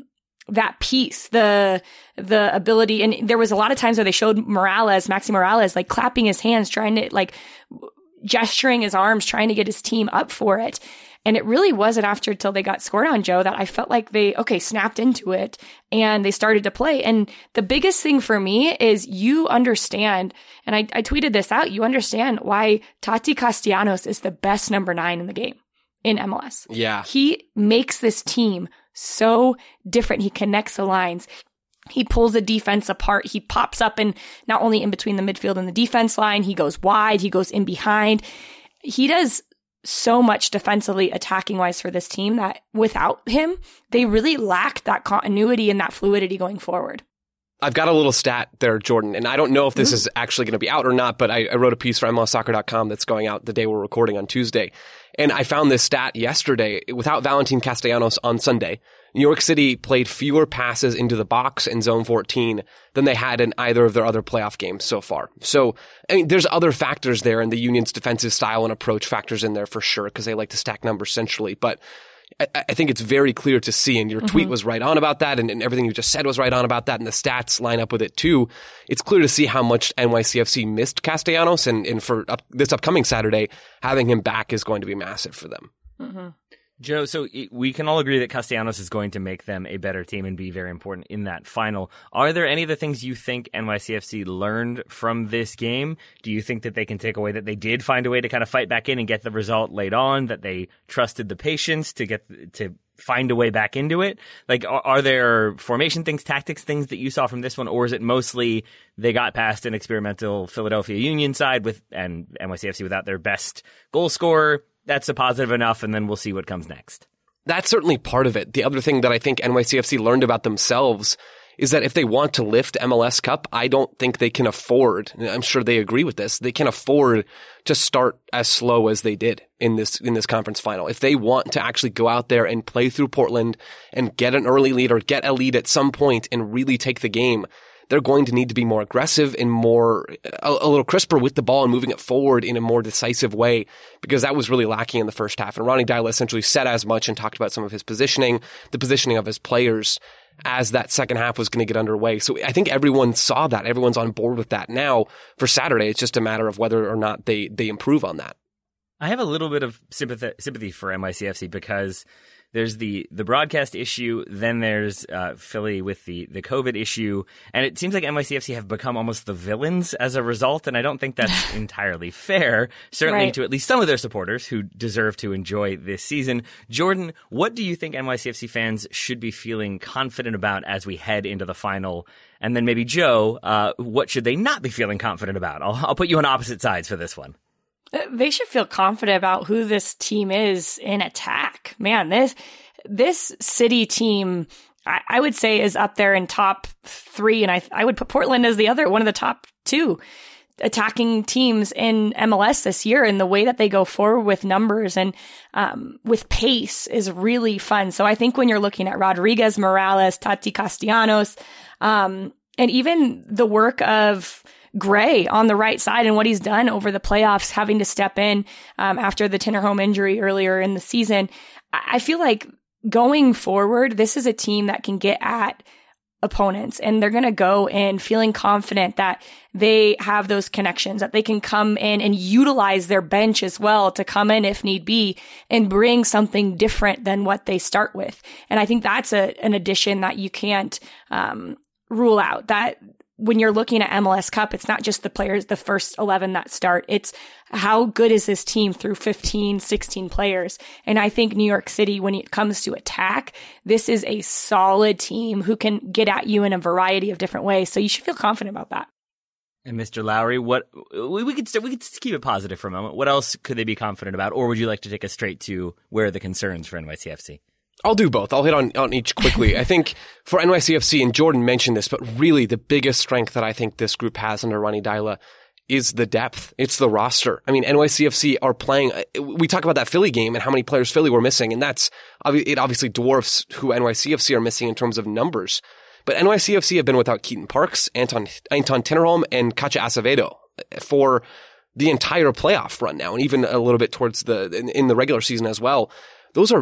that piece, the the ability, and there was a lot of times where they showed Morales, Maxi Morales, like clapping his hands, trying to like gesturing his arms, trying to get his team up for it. And it really wasn't after till they got scored on, Joe, that I felt like they, okay, snapped into it and they started to play. And the biggest thing for me is you understand, and I, I tweeted this out, you understand why Tati Castellanos is the best number nine in the game in M L S. Yeah. He makes this team so different. He connects the lines. He pulls the defense apart. He pops up and not only in between the midfield and the defense line, he goes wide, he goes in behind. He does so much defensively, attacking wise for this team that without him, they really lacked that continuity and that fluidity going forward. I've got a little stat there, Jordan, and I don't know if this mm-hmm. is actually going to be out or not, but I, I wrote a piece for M L S Soccer dot com that's going out the day we're recording on Tuesday. And I found this stat yesterday. Without Valentin Castellanos on Sunday, New York City played fewer passes into the box in Zone fourteen than they had in either of their other playoff games so far. So, I mean, there's other factors there, and the Union's defensive style and approach factors in there for sure, because they like to stack numbers centrally. But I, I think it's very clear to see, and your mm-hmm. tweet was right on about that, and, and everything you just said was right on about that, and the stats line up with it too. It's clear to see how much N Y C F C missed Castellanos, and, and for up, this upcoming Saturday, having him back is going to be massive for them. Mm-hmm. Joe, so we can all agree that Castellanos is going to make them a better team and be very important in that final. Are there any of the things you think N Y C F C learned from this game? Do you think that they can take away that they did find a way to kind of fight back in and get the result late on, that they trusted the patience to get to find a way back into it? Like, are, are there formation things, tactics things that you saw from this one, or is it mostly they got past an experimental Philadelphia Union side with and N Y C F C without their best goal scorer? That's a positive enough, and then we'll see what comes next. That's certainly part of it. The other thing that I think N Y C F C learned about themselves is that if they want to lift M L S Cup, I don't think they can afford, and I'm sure they agree with this, they can afford to start as slow as they did in this in this conference final. If they want to actually go out there and play through Portland and get an early lead or get a lead at some point and really take the game, they're going to need to be more aggressive and more, a, a little crisper with the ball and moving it forward in a more decisive way, because that was really lacking in the first half. And Ronny Deila essentially said as much and talked about some of his positioning, the positioning of his players as that second half was going to get underway. So I think everyone saw that. Everyone's on board with that. Now, for Saturday, it's just a matter of whether or not they, they improve on that. I have a little bit of sympathy, sympathy for N Y C F C because there's the, the broadcast issue, then there's uh, Philly with the, the COVID issue, and it seems like N Y C F C have become almost the villains as a result, and I don't think that's entirely fair, certainly right. to at least some of their supporters who deserve to enjoy this season. Jordan, what do you think N Y C F C fans should be feeling confident about as we head into the final? And then maybe Joe, uh, what should they not be feeling confident about? I'll, I'll put you on opposite sides for this one. They should feel confident about who this team is in attack. Man, this this City team, I, I would say, is up there in top three, and I I would put Portland as the other one of the top two attacking teams in M L S this year. And the way that they go forward with numbers and um, with pace is really fun. So I think when you're looking at Rodriguez, Morales, Tati Castellanos, um, and even the work of Gray on the right side and what he's done over the playoffs, having to step in um, after the Tinnerholm injury earlier in the season. I feel like going forward, this is a team that can get at opponents, and they're going to go in feeling confident that they have those connections, that they can come in and utilize their bench as well to come in if need be and bring something different than what they start with. And I think that's a, an addition that you can't um, rule out. That when you're looking at M L S Cup, it's not just the players, the first eleven that start. It's how good is this team through fifteen, sixteen players. And I think New York City, when it comes to attack, this is a solid team who can get at you in a variety of different ways. So you should feel confident about that. And Mister Lowry, what we, we could we could keep it positive for a moment. What else could they be confident about, or would you like to take us straight to where are the concerns for N Y C F C? I'll do both. I'll hit on, on each quickly. I think for N Y C F C, and Jordan mentioned this, but really the biggest strength that I think this group has under Ronny Deila is the depth. It's the roster. I mean, N Y C F C are playing, we talk about that Philly game and how many players Philly were missing, and that's, it obviously dwarfs who N Y C F C are missing in terms of numbers. But N Y C F C have been without Keaton Parks, Anton, Anton Tinnerholm, and Kacha Acevedo for the entire playoff run now, and even a little bit towards the, in, in the regular season as well. Those are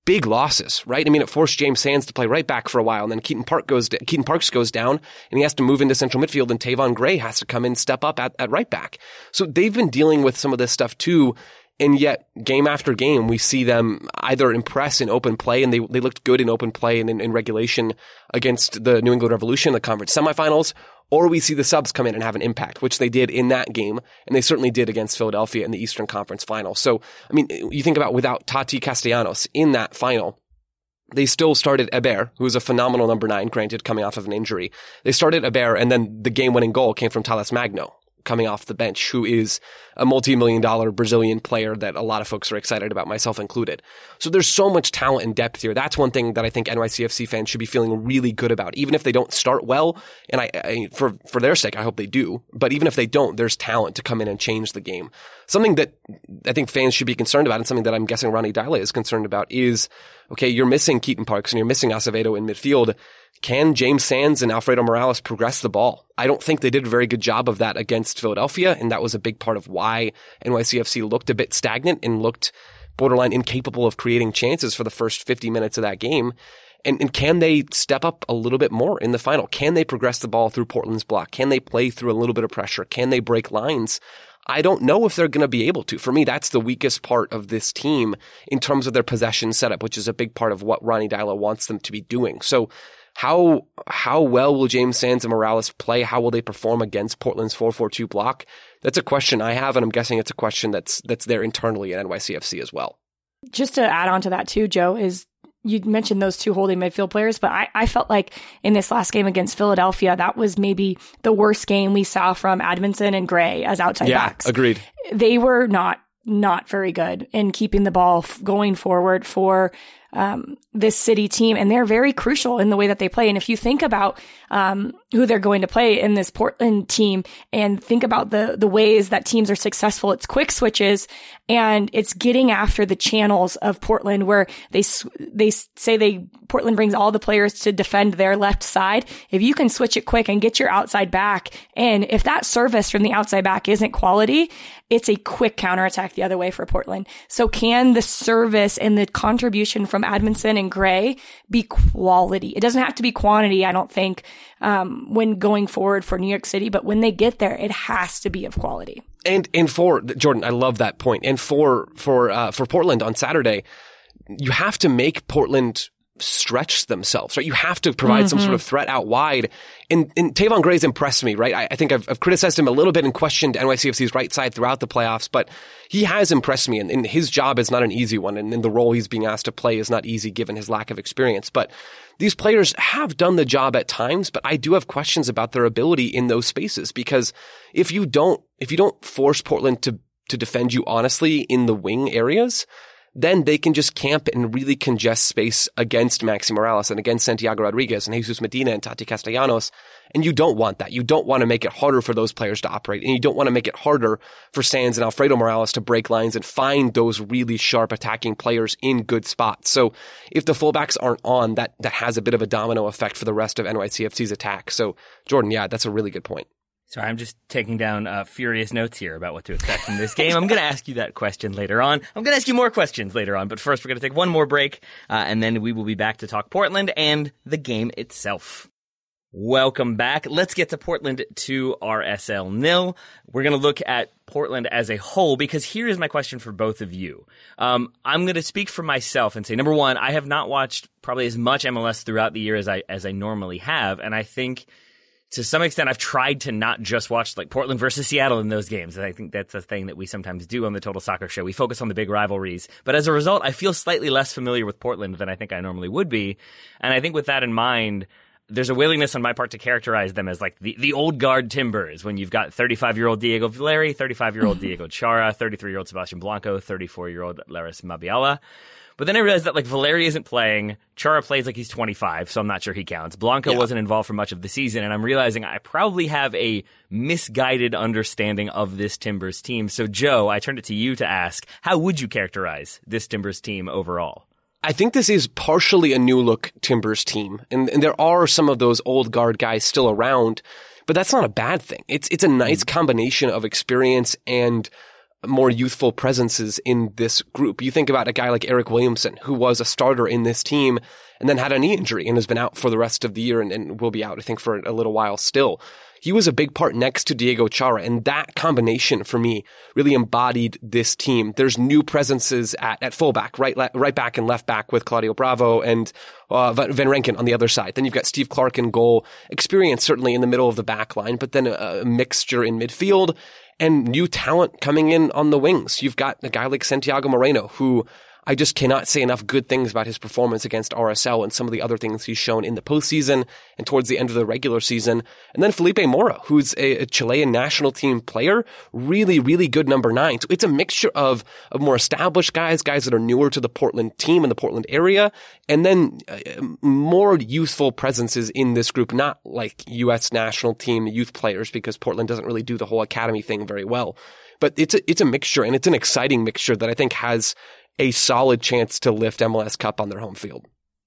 big losses, right? I mean, it forced James Sands to play right back for a while, and then Keaton Park goes to, Keaton Parks goes down, and he has to move into central midfield, and Tavon Gray has to come in, step up at, at right back. So they've been dealing with some of this stuff too, and yet game after game, we see them either impress in open play, and they they looked good in open play and in, in regulation against the New England Revolution in the conference semifinals, or we see the subs come in and have an impact, which they did in that game, and they certainly did against Philadelphia in the Eastern Conference final. So, I mean, you think about without Tati Castellanos in that final, they still started Hébert, who was a phenomenal number nine, granted, coming off of an injury. They started Hébert, and then the game-winning goal came from Thales Magno, coming off the bench, who is a multi-million dollar Brazilian player that a lot of folks are excited about, myself included. So there's so much talent and depth here. That's one thing that I think N Y C F C fans should be feeling really good about, even if they don't start well. And I, I for, for their sake, I hope they do. But even if they don't, there's talent to come in and change the game. Something that I think fans should be concerned about, and something that I'm guessing Ronny Deila is concerned about, is, okay, you're missing Keaton Parks and you're missing Acevedo in midfield. Can James Sands and Alfredo Morales progress the ball? I don't think they did a very good job of that against Philadelphia, and that was a big part of why N Y C F C looked a bit stagnant and looked borderline incapable of creating chances for the first fifty minutes of that game. And, and can they step up a little bit more in the final? Can they progress the ball through Portland's block? Can they play through a little bit of pressure? Can they break lines? I don't know if they're going to be able to. For me, that's the weakest part of this team in terms of their possession setup, which is a big part of what Ronny Deila wants them to be doing. So How how well will James Sands and Morales play? How will they perform against Portland's four four two block? That's a question I have, and I'm guessing it's a question that's that's there internally at N Y C F C as well. Just to add on to that too, Joe, is you mentioned those two holding midfield players, but I, I felt like in this last game against Philadelphia, that was maybe the worst game we saw from Adamson and Gray as outside yeah, backs. Yeah, agreed. They were not not very good in keeping the ball f- going forward for um, this City team. And they're very crucial in the way that they play. And if you think about um, who they're going to play in this Portland team and think about the the ways that teams are successful, it's quick switches and it's getting after the channels of Portland where they they say they Portland brings all the players to defend their left side. If you can switch it quick and get your outside back, and if that service from the outside back isn't quality, it's a quick counterattack the other way for Portland. So can the service and the contribution from Adamson and Gray be quality? It doesn't have to be quantity, I don't think, um, when going forward for New York City, but when they get there, it has to be of quality. And and for Jordan, I love that point. And for for uh, for Portland on Saturday, you have to make Portland stretch themselves, right? You have to provide mm-hmm. some sort of threat out wide. And, and Tavon Gray's impressed me, right? I, I think I've, I've criticized him a little bit and questioned N Y C F C's right side throughout the playoffs, but he has impressed me, and, and his job is not an easy one, and, and the role he's being asked to play is not easy given his lack of experience. But these players have done the job at times, but I do have questions about their ability in those spaces, because if you don't, if you don't force Portland to, to defend you honestly in the wing areas, then they can just camp and really congest space against Maxi Morales and against Santiago Rodriguez and Jesus Medina and Tati Castellanos. And you don't want that. You don't want to make it harder for those players to operate. And you don't want to make it harder for Sands and Alfredo Morales to break lines and find those really sharp attacking players in good spots. So if the fullbacks aren't on, that, that has a bit of a domino effect for the rest of N Y C F C's attack. So Jordan, yeah, that's a really good point. Sorry, I'm just taking down uh, furious notes here about what to expect from this game. I'm going to ask you that question later on. I'm going to ask you more questions later on, but first we're going to take one more break, uh, and then we will be back to talk Portland and the game itself. Welcome back. Let's get to Portland to R S L nil. We're going to look at Portland as a whole, because here is my question for both of you. Um, I'm going to speak for myself and say, number one, I have not watched probably as much M L S throughout the year as I as I normally have, and I think to some extent, I've tried to not just watch like Portland versus Seattle in those games. And I think that's a thing that we sometimes do on the Total Soccer Show. We focus on the big rivalries. But as a result, I feel slightly less familiar with Portland than I think I normally would be. And I think with that in mind, there's a willingness on my part to characterize them as like the, the old guard Timbers, when you've got thirty-five-year-old Diego Valeri, thirty-five-year-old Diego Chara, thirty-three-year-old Sebastian Blanco, thirty-four-year-old Laris Mabiala. But then I realized that like Valeri isn't playing. Chara plays like he's twenty-five, so I'm not sure he counts. Blanco yeah. wasn't involved for much of the season, and I'm realizing I probably have a misguided understanding of this Timbers team. So Joe, I turned it to you to ask, how would you characterize this Timbers team overall? I think this is partially a new look Timbers team, and, and there are some of those old guard guys still around, but that's not a bad thing. It's it's a nice combination of experience and more youthful presences in this group. You think about a guy like Eric Williamson, who was a starter in this team and then had a knee injury and has been out for the rest of the year and, and will be out, I think, for a little while still. He was a big part next to Diego Chara, and that combination for me really embodied this team. There's new presences at, at fullback, right, le- right back and left back with Claudio Bravo and uh, Van Renken on the other side. Then you've got Steve Clark in goal, experience certainly in the middle of the back line, but then a, a mixture in midfield and new talent coming in on the wings. You've got a guy like Santiago Moreno, who I just cannot say enough good things about his performance against R S L and some of the other things he's shown in the postseason and towards the end of the regular season. And then Felipe Mora, who's a, a Chilean national team player, really, really good number nine. So it's a mixture of, of more established guys, guys that are newer to the Portland team and the Portland area, and then uh, more youthful presences in this group, not like U S national team youth players, because Portland doesn't really do the whole academy thing very well. But it's a, it's a mixture, and it's an exciting mixture that I think has a solid chance to lift M L S Cup on their home field.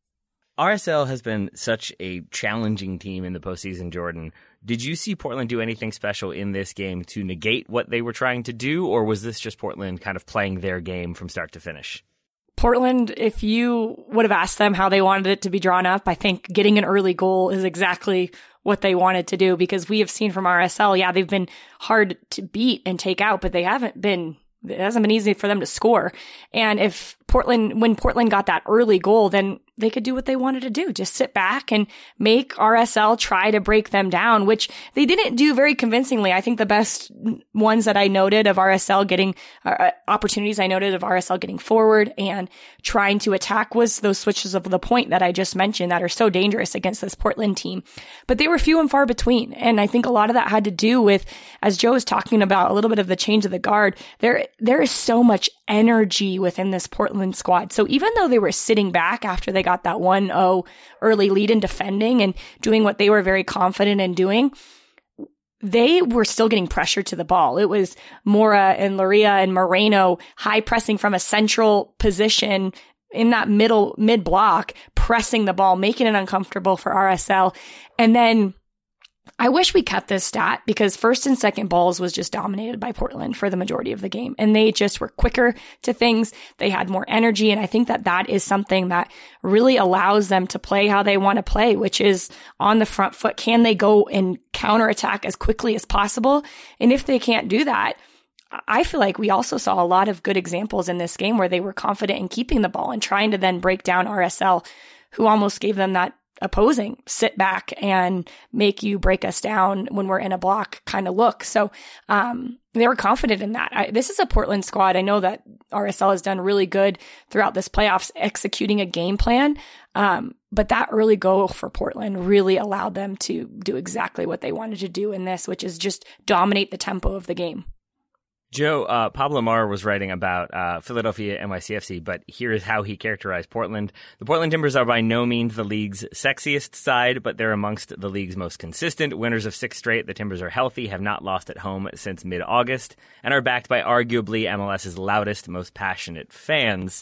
R S L has been such a challenging team in the postseason, Jordan. Did you see Portland do anything special in this game to negate what they were trying to do, or was this just Portland kind of playing their game from start to finish? Portland, if you would have asked them how they wanted it to be drawn up, I think getting an early goal is exactly what they wanted to do, because we have seen from R S L, yeah, they've been hard to beat and take out, but they haven't been It hasn't been easy for them to score. And if Portland, when Portland got that early goal, then they could do what they wanted to do. Just sit back and make R S L try to break them down, which they didn't do very convincingly. I think the best ones that I noted of R S L getting, uh, opportunities I noted of R S L getting forward and trying to attack was those switches of the point that I just mentioned that are so dangerous against this Portland team. But they were few and far between. And I think a lot of that had to do with, as Joe was talking about, a little bit of the change of the guard. There, there is so much energy within this Portland squad. So even though they were sitting back after they got that one oh early lead in defending and doing what they were very confident in doing, they were still getting pressure to the ball. It was Mora and Loria and Moreno high pressing from a central position in that middle mid block, pressing the ball, making it uncomfortable for R S L. And then I wish we kept this stat, because first and second balls was just dominated by Portland for the majority of the game. And they just were quicker to things. They had more energy. And I think that that is something that really allows them to play how they want to play, which is on the front foot. Can they go and counterattack as quickly as possible? And if they can't do that, I feel like we also saw a lot of good examples in this game where they were confident in keeping the ball and trying to then break down R S L, who almost gave them that opposing sit back and make you break us down when we're in a block kind of look. So um, they were confident in that. I, this is a Portland squad. I know that R S L has done really good throughout this playoffs executing a game plan. Um, but that early goal for Portland really allowed them to do exactly what they wanted to do in this, which is just dominate the tempo of the game. Joe, uh, Pablo Mar was writing about uh, Philadelphia N Y C F C, but here is how he characterized Portland. The Portland Timbers are by no means the league's sexiest side, but they're amongst the league's most consistent. Winners of six straight, the Timbers are healthy, have not lost at home since mid-August, and are backed by arguably M L S's loudest, most passionate fans.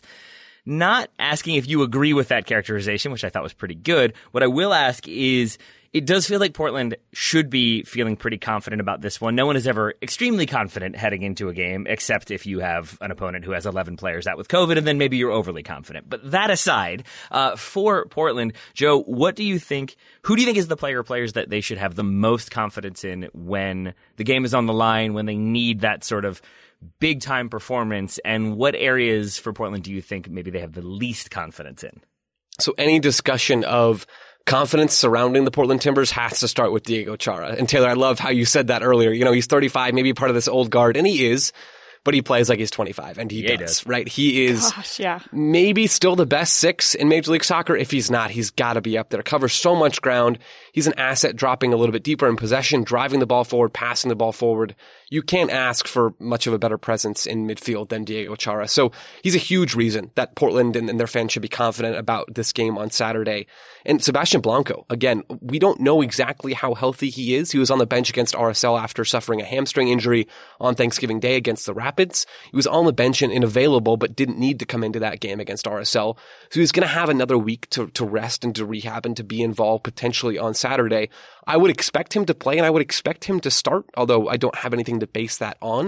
Not asking if you agree with that characterization, which I thought was pretty good. What I will ask is, it does feel like Portland should be feeling pretty confident about this one. No one is ever extremely confident heading into a game, except if you have an opponent who has eleven players out with COVID, and then maybe you're overly confident. But that aside, uh, for Portland, Joe, what do you think, who do you think is the player or players that they should have the most confidence in when the game is on the line, when they need that sort of big-time performance, and what areas for Portland do you think maybe they have the least confidence in? So any discussion of confidence surrounding the Portland Timbers has to start with Diego Chara. And Taylor, I love how you said that earlier. You know, he's thirty-five, maybe part of this old guard, and he is, but he plays like he's twenty-five, and he, yeah, does, he does, right? He is Gosh, yeah. maybe still the best six in Major League Soccer. If he's not, he's got to be up there. Covers so much ground. He's an asset dropping a little bit deeper in possession, driving the ball forward, passing the ball forward. You can't ask for much of a better presence in midfield than Diego Chara. So he's a huge reason that Portland and, and their fans should be confident about this game on Saturday. And Sebastian Blanco, again, we don't know exactly how healthy he is. He was on the bench against R S L after suffering a hamstring injury on Thanksgiving Day against the Rapids. He was on the bench and unavailable, but didn't need to come into that game against R S L. So he's going to have another week to, to rest and to rehab and to be involved potentially on Saturday. I would expect him to play, and I would expect him to start, although I don't have anything to base that on.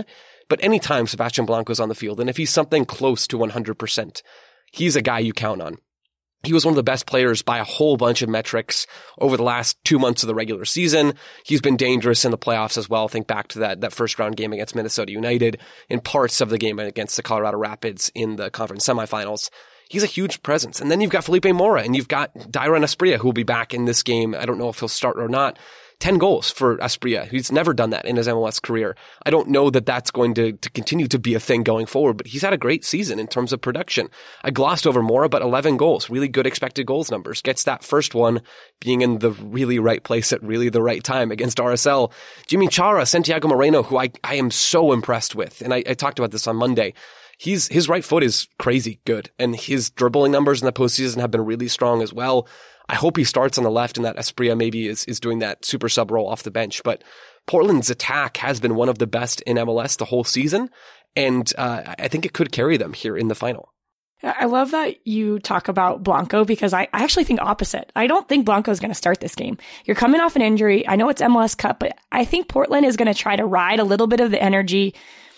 But anytime Sebastian Blanco's on the field, and if he's something close to one hundred percent, he's a guy you count on. He was one of the best players by a whole bunch of metrics over the last two months of the regular season. He's been dangerous in the playoffs as well. Think back to that, that first round game against Minnesota United, in parts of the game against the Colorado Rapids in the conference semifinals. He's a huge presence. And then you've got Felipe Mora and you've got Dairon Asprilla, who will be back in this game. I don't know if he'll start or not. ten goals for Asprilla. He's never done that in his M L S career. I don't know that that's going to, to continue to be a thing going forward, but he's had a great season in terms of production. I glossed over Mora, but eleven goals, really good expected goals numbers. Gets that first one being in the really right place at really the right time against R S L. Jimmy Chara, Santiago Moreno, who I, I am so impressed with. And I, I talked about this on Monday. He's, his right foot is crazy good, and his dribbling numbers in the postseason have been really strong as well. I hope he starts on the left and that Asprilla maybe is, is doing that super sub role off the bench. But Portland's attack has been one of the best in M L S the whole season. And uh, I think it could carry them here in the final. I love that you talk about Blanco because I, I actually think opposite. I don't think Blanco is going to start this game. You're coming off an injury. I know it's M L S Cup, but I think Portland is going to try to ride a little bit of the energy.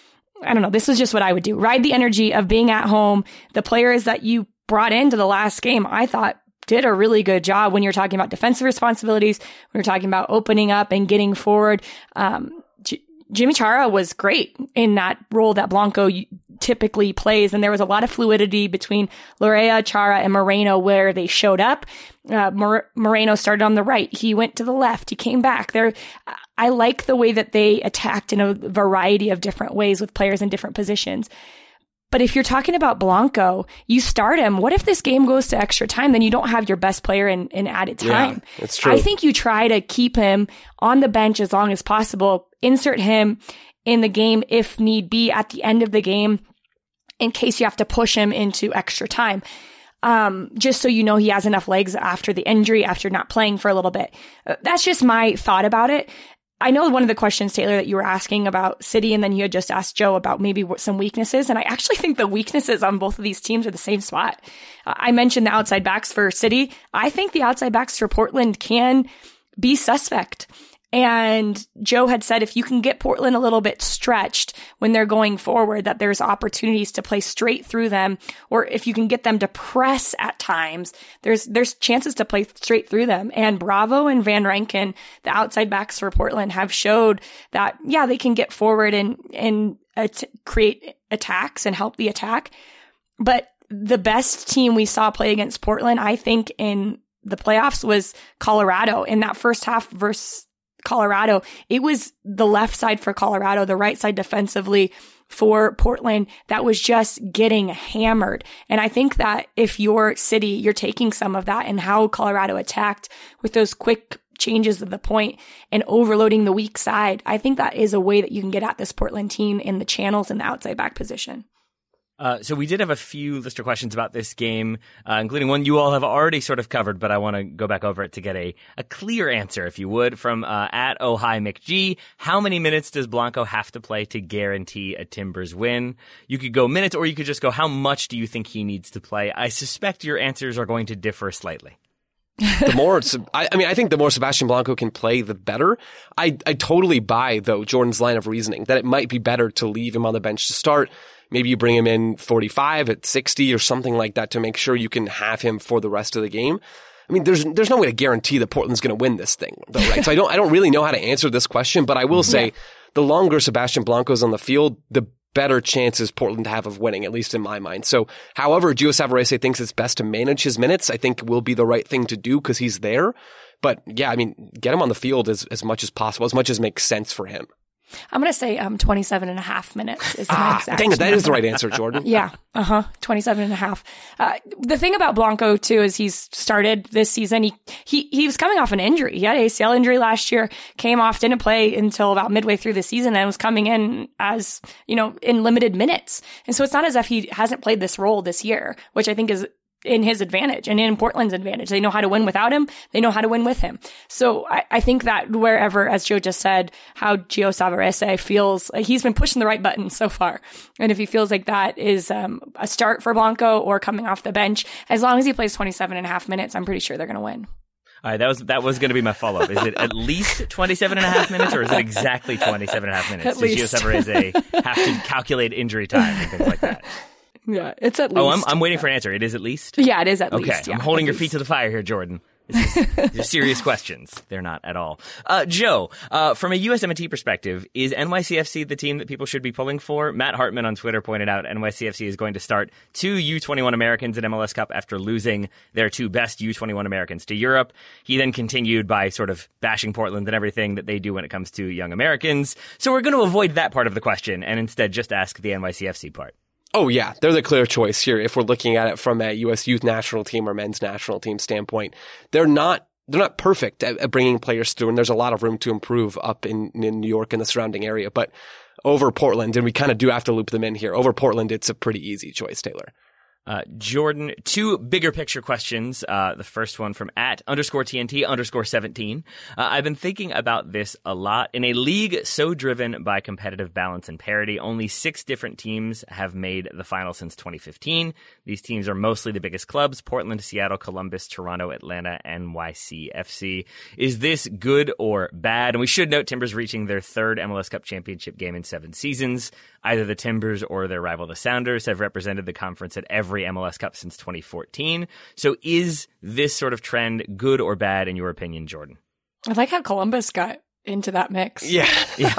I don't know. This is just what I would do. Ride the energy of being at home. The players that you brought into the last game, I thought, did a really good job when you're talking about defensive responsibilities, when you're talking about opening up and getting forward. Um, J- Jimmy Chara was great in that role that Blanco typically plays. And there was a lot of fluidity between Lorea, Chara, and Moreno where they showed up. Uh, Mor- Moreno started on the right. He went to the left. He came back there. I like the way that they attacked in a variety of different ways with players in different positions. But if you're talking about Blanco, you start him. What if this game goes to extra time? Then you don't have your best player in, in added time. Yeah, that's true. I think you try to keep him on the bench as long as possible. Insert him in the game if need be at the end of the game in case you have to push him into extra time. Um, just so you know he has enough legs after the injury, after not playing for a little bit. Uh, that's just my thought about it. I know one of the questions, Taylor, that you were asking about City, and then you had just asked Joe about maybe some weaknesses. And I actually think the weaknesses on both of these teams are the same spot. Uh, I mentioned the outside backs for City. I think the outside backs for Portland can be suspect. And Joe had said if you can get Portland a little bit stretched when they're going forward, that there's opportunities to play straight through them, or if you can get them to press at times, there's there's chances to play straight through them. And Bravo and Van Rankin, the outside backs for Portland, have showed that, yeah, they can get forward and, and at- create attacks and help the attack. But the best team we saw play against Portland, I think, in the playoffs was Colorado in that first half versus Colorado. It was the left side for Colorado, the right side defensively for Portland that was just getting hammered. And I think that if you're City, you're taking some of that and how Colorado attacked with those quick changes of the point and overloading the weak side. I think that is a way that you can get at this Portland team in the channels in the outside back position. Uh, so we did have a few listener questions about this game, uh, including one you all have already sort of covered, but I want to go back over it to get a, a clear answer, if you would, from uh, at Oh Hi McG. How many minutes does Blanco have to play to guarantee a Timbers win? You could go minutes, or you could just go, how much do you think he needs to play? I suspect your answers are going to differ slightly. The more, I, I mean, I think the more Sebastian Blanco can play, the better. I, I totally buy, though, Jordan's line of reasoning that it might be better to leave him on the bench to start. Maybe you bring him in forty-five at sixty or something like that to make sure you can have him for the rest of the game. I mean, there's there's no way to guarantee that Portland's going to win this thing, though, right? So I don't I don't really know how to answer this question, but I will say yeah. the longer Sebastian Blanco's on the field, the better chances Portland have of winning, at least in my mind. So however Gio Savarese thinks it's best to manage his minutes, I think will be the right thing to do because he's there. But yeah, I mean, get him on the field as, as much as possible, as much as makes sense for him. I'm going to say um twenty-seven and a half minutes is my ah, exact dang it, that number. is the right answer, Jordan. Yeah, uh-huh, twenty-seven and a half. Uh, the thing about Blanco, too, is he's started this season. He, he, he was coming off an injury. He had an A C L injury last year, came off, didn't play until about midway through the season, and was coming in as, you know, in limited minutes. And so it's not as if he hasn't played this role this year, which I think is in his advantage and in Portland's advantage. They know how to win without him. They know how to win with him. So I, I think that wherever, as Joe just said, how Gio Savarese feels, like he's been pushing the right button so far. And if he feels like that is um, a start for Blanco or coming off the bench, as long as he plays twenty-seven and a half minutes, I'm pretty sure they're going to win. All right, that was that was going to be my follow-up. Is it at least twenty-seven and a half minutes, or is it exactly twenty-seven and a half minutes? At Does least. Gio Savarese have to calculate injury time and things like that? Yeah, it's at least. Oh, I'm, I'm waiting for an answer. It is at least? Yeah, it is at okay, least. Okay, yeah, I'm holding your least. feet to the fire here, Jordan. This is, these are serious questions. They're not at all. Uh, Joe, uh, from a U S M N T perspective, is N Y C F C the team that people should be pulling for? Matt Hartman on Twitter pointed out N Y C F C is going to start two U twenty-one Americans at M L S Cup after losing their two best U twenty-one Americans to Europe. He then continued by sort of bashing Portland and everything that they do when it comes to young Americans. So we're going to avoid that part of the question and instead just ask the N Y C F C part. Oh, yeah, they're the clear choice here if we're looking at it from a U S youth national team or men's national team standpoint. They're not they're not perfect at, at bringing players through, and there's a lot of room to improve up in, in New York and the surrounding area. But over Portland, and we kind of do have to loop them in here, over Portland, it's a pretty easy choice, Taylor. Uh, Jordan, two bigger picture questions. Uh, the first one from at underscore T N T underscore seventeen. Uh, I've been thinking about this a lot. In a league so driven by competitive balance and parity, only six different teams have made the final since twenty fifteen. These teams are mostly the biggest clubs: Portland, Seattle, Columbus, Toronto, Atlanta, N Y C F C. Is this good or bad? And we should note Timbers reaching their third M L S Cup championship game in seven seasons. Either the Timbers or their rival, the Sounders, have represented the conference at every M L S Cup since twenty fourteen. So is this sort of trend good or bad in your opinion, Jordan? I like how Columbus got into that mix. Yeah. yeah.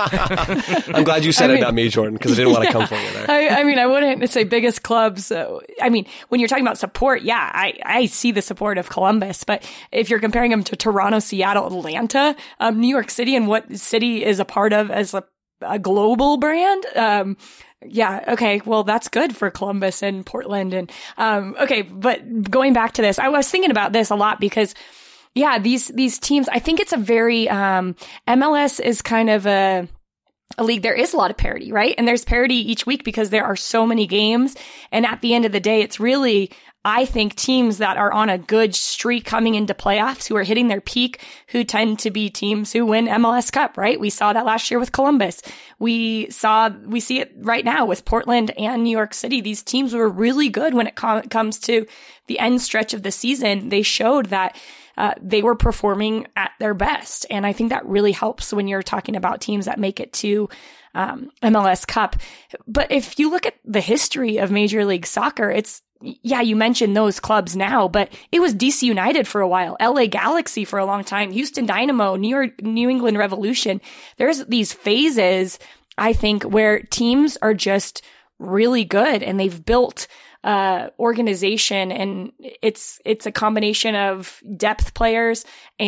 I'm glad you said I it, mean, not me, Jordan, because I didn't want to yeah, come for you there. I, I mean, I wouldn't say biggest clubs. So, I mean, when you're talking about support, yeah, I, I see the support of Columbus. But if you're comparing them to Toronto, Seattle, Atlanta, um, New York City, and what city is a part of as a, a global brand, um, yeah. Okay. Well, that's good for Columbus and Portland. And, um, okay. But going back to this, I was thinking about this a lot because, yeah, these, these teams, I think it's a very, um, M L S is kind of a, a league. There is a lot of parity, right? And there's parity each week because there are so many games. And at the end of the day, it's really, I think, teams that are on a good streak coming into playoffs, who are hitting their peak, who tend to be teams who win M L S Cup, right? We saw that last year with Columbus. We saw, we see it right now with Portland and New York City. These teams were really good when it com- comes to the end stretch of the season. They showed that uh, they were performing at their best. And I think that really helps when you're talking about teams that make it to um, M L S Cup. But if you look at the history of Major League Soccer, it's, yeah, you mentioned those clubs now, but it was D C United for a while, L A Galaxy for a long time, Houston Dynamo, New York, New England Revolution. There's these phases, I think, where teams are just really good and they've built uh organization, and it's it's a combination of depth players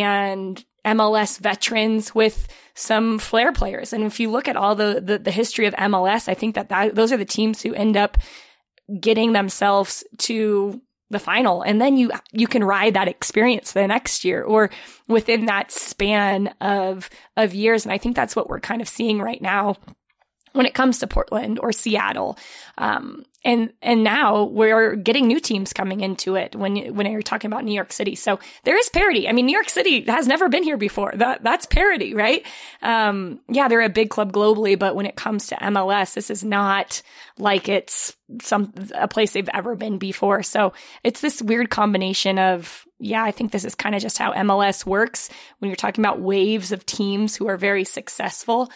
and M L S veterans with some flair players. And if you look at all the the, the history of M L S, I think that, that those are the teams who end up getting themselves to the final. And then you, you can ride that experience the next year or within that span of, of years. And I think that's what we're kind of seeing right now when it comes to Portland or Seattle. Um, and, and now we're getting new teams coming into it when, when you're talking about New York City. So there is parity. I mean, New York City has never been here before. That, that's parity, right? Um, yeah, they're a big club globally, but when it comes to M L S, this is not like it's some, a place they've ever been before. So it's this weird combination of, yeah, I think this is kind of just how M L S works when you're talking about waves of teams who are very successful.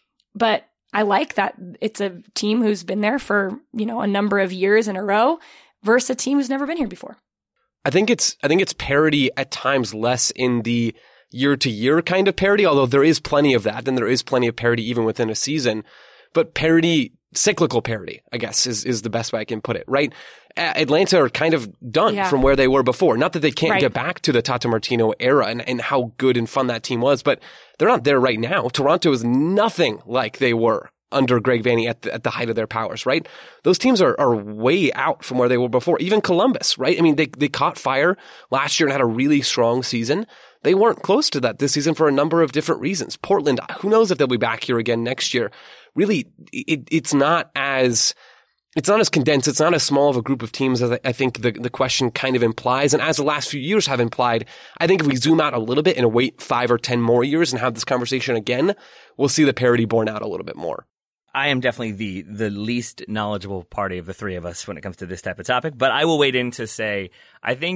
But I like that it's a team who's been there for, you know, a number of years in a row versus a team who's never been here before. I think it's, I think it's parity at times less in the year to year kind of parity, although there is plenty of that and there is plenty of parity even within a season, but parity, cyclical parity, I guess is, is the best way I can put it, right? Atlanta are kind of done yeah. from where they were before. Not that they can't right. get back to the Tata Martino era and, and how good and fun that team was, but they're not there right now. Toronto is nothing like they were under Greg Vanney at the, at the height of their powers, right? Those teams are, are way out from where they were before. Even Columbus, right? I mean, they, they caught fire last year and had a really strong season. They weren't close to that this season for a number of different reasons. Portland, who knows if they'll be back here again next year. Really, it, it's not as, it's not as condensed. It's not as small of a group of teams as I think the, the question kind of implies. And as the last few years have implied, I think if we zoom out a little bit and wait five or ten more years and have this conversation again, we'll see the parity borne out a little bit more. I am definitely the the least knowledgeable party of the three of us when it comes to this type of topic, but I will wade in to say, I think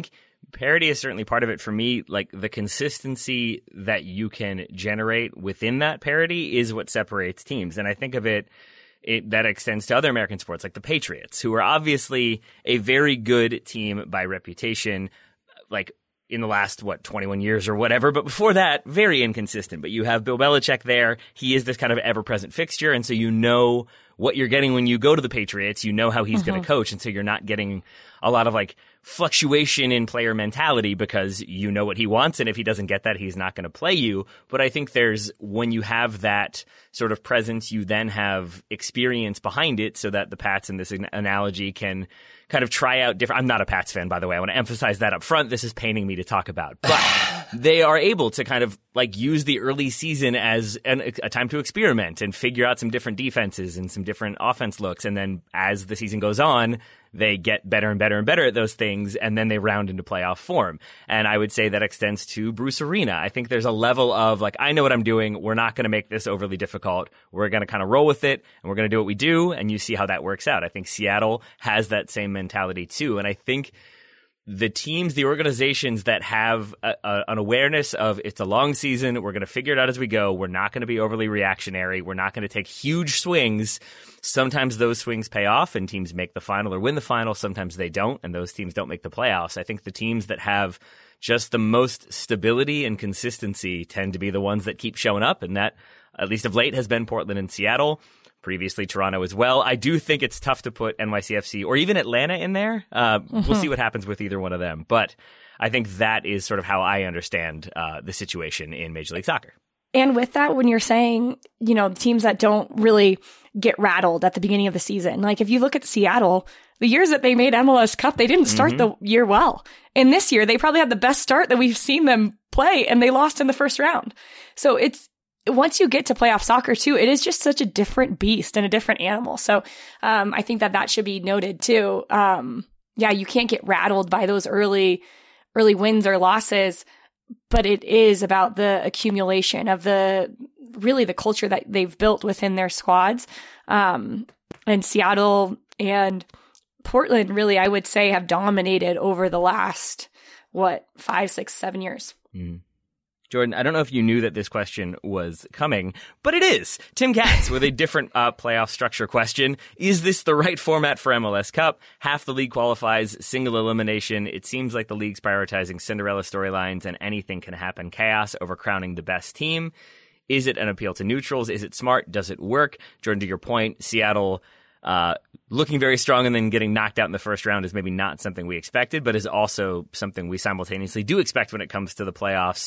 parity is certainly part of it for me. Like the consistency that you can generate within that parity is what separates teams. And I think of it, it that extends to other American sports like the Patriots, who are obviously a very good team by reputation, like in the last, what, twenty-one years or whatever. But before that, very inconsistent. But you have Bill Belichick there. He is this kind of ever-present fixture. And so you know what you're getting when you go to the Patriots. You know how he's mm-hmm. going to coach. And so you're not getting a lot of like fluctuation in player mentality because you know what he wants. And if he doesn't get that, he's not going to play you. But I think there's, when you have that sort of presence, you then have experience behind it so that the Pats in this analogy can kind of try out different. I'm not a Pats fan, by the way. I want to emphasize that up front. This is paining me to talk about, but they are able to kind of like use the early season as an, a time to experiment and figure out some different defenses and some different offense looks. And then as the season goes on, they get better and better and better at those things, and then they round into playoff form. And I would say that extends to Bruce Arena. I think there's a level of like, I know what I'm doing. We're not going to make this overly difficult. We're going to kind of roll with it, and we're going to do what we do, and you see how that works out. I think Seattle has that same mentality too. And I think the teams, the organizations that have a, a, an awareness of it's a long season, we're going to figure it out as we go. We're not going to be overly reactionary. We're not going to take huge swings. Sometimes those swings pay off and teams make the final or win the final. Sometimes they don't, and those teams don't make the playoffs. I think the teams that have just the most stability and consistency tend to be the ones that keep showing up, and that, at least of late, has been Portland and Seattle. Previously Toronto as well. I do think it's tough to put N Y C F C or even Atlanta in there. Uh, mm-hmm. We'll see what happens with either one of them. But I think that is sort of how I understand uh, the situation in Major League Soccer. And with that, when you're saying, you know, teams that don't really get rattled at the beginning of the season, like if you look at Seattle, the years that they made M L S Cup, they didn't start mm-hmm. the year well. And this year, they probably had the best start that we've seen them play, and they lost in the first round. So it's, once you get to playoff soccer too, it is just such a different beast and a different animal. So um, I think that that should be noted too. Um, yeah, you can't get rattled by those early, early wins or losses, but it is about the accumulation of the, really the culture that they've built within their squads. Um, and Seattle and Portland really, I would say, have dominated over the last, what, five, six, seven years. Mm. Jordan, I don't know if you knew that this question was coming, but it is. Tim Katz with a different uh, playoff structure question. Is this the right format for M L S Cup? Half the league qualifies, single elimination. It seems like the league's prioritizing Cinderella storylines and anything can happen chaos over crowning the best team. Is it an appeal to neutrals? Is it smart? Does it work? Jordan, to your point, Seattle uh, looking very strong and then getting knocked out in the first round is maybe not something we expected, but is also something we simultaneously do expect when it comes to the playoffs.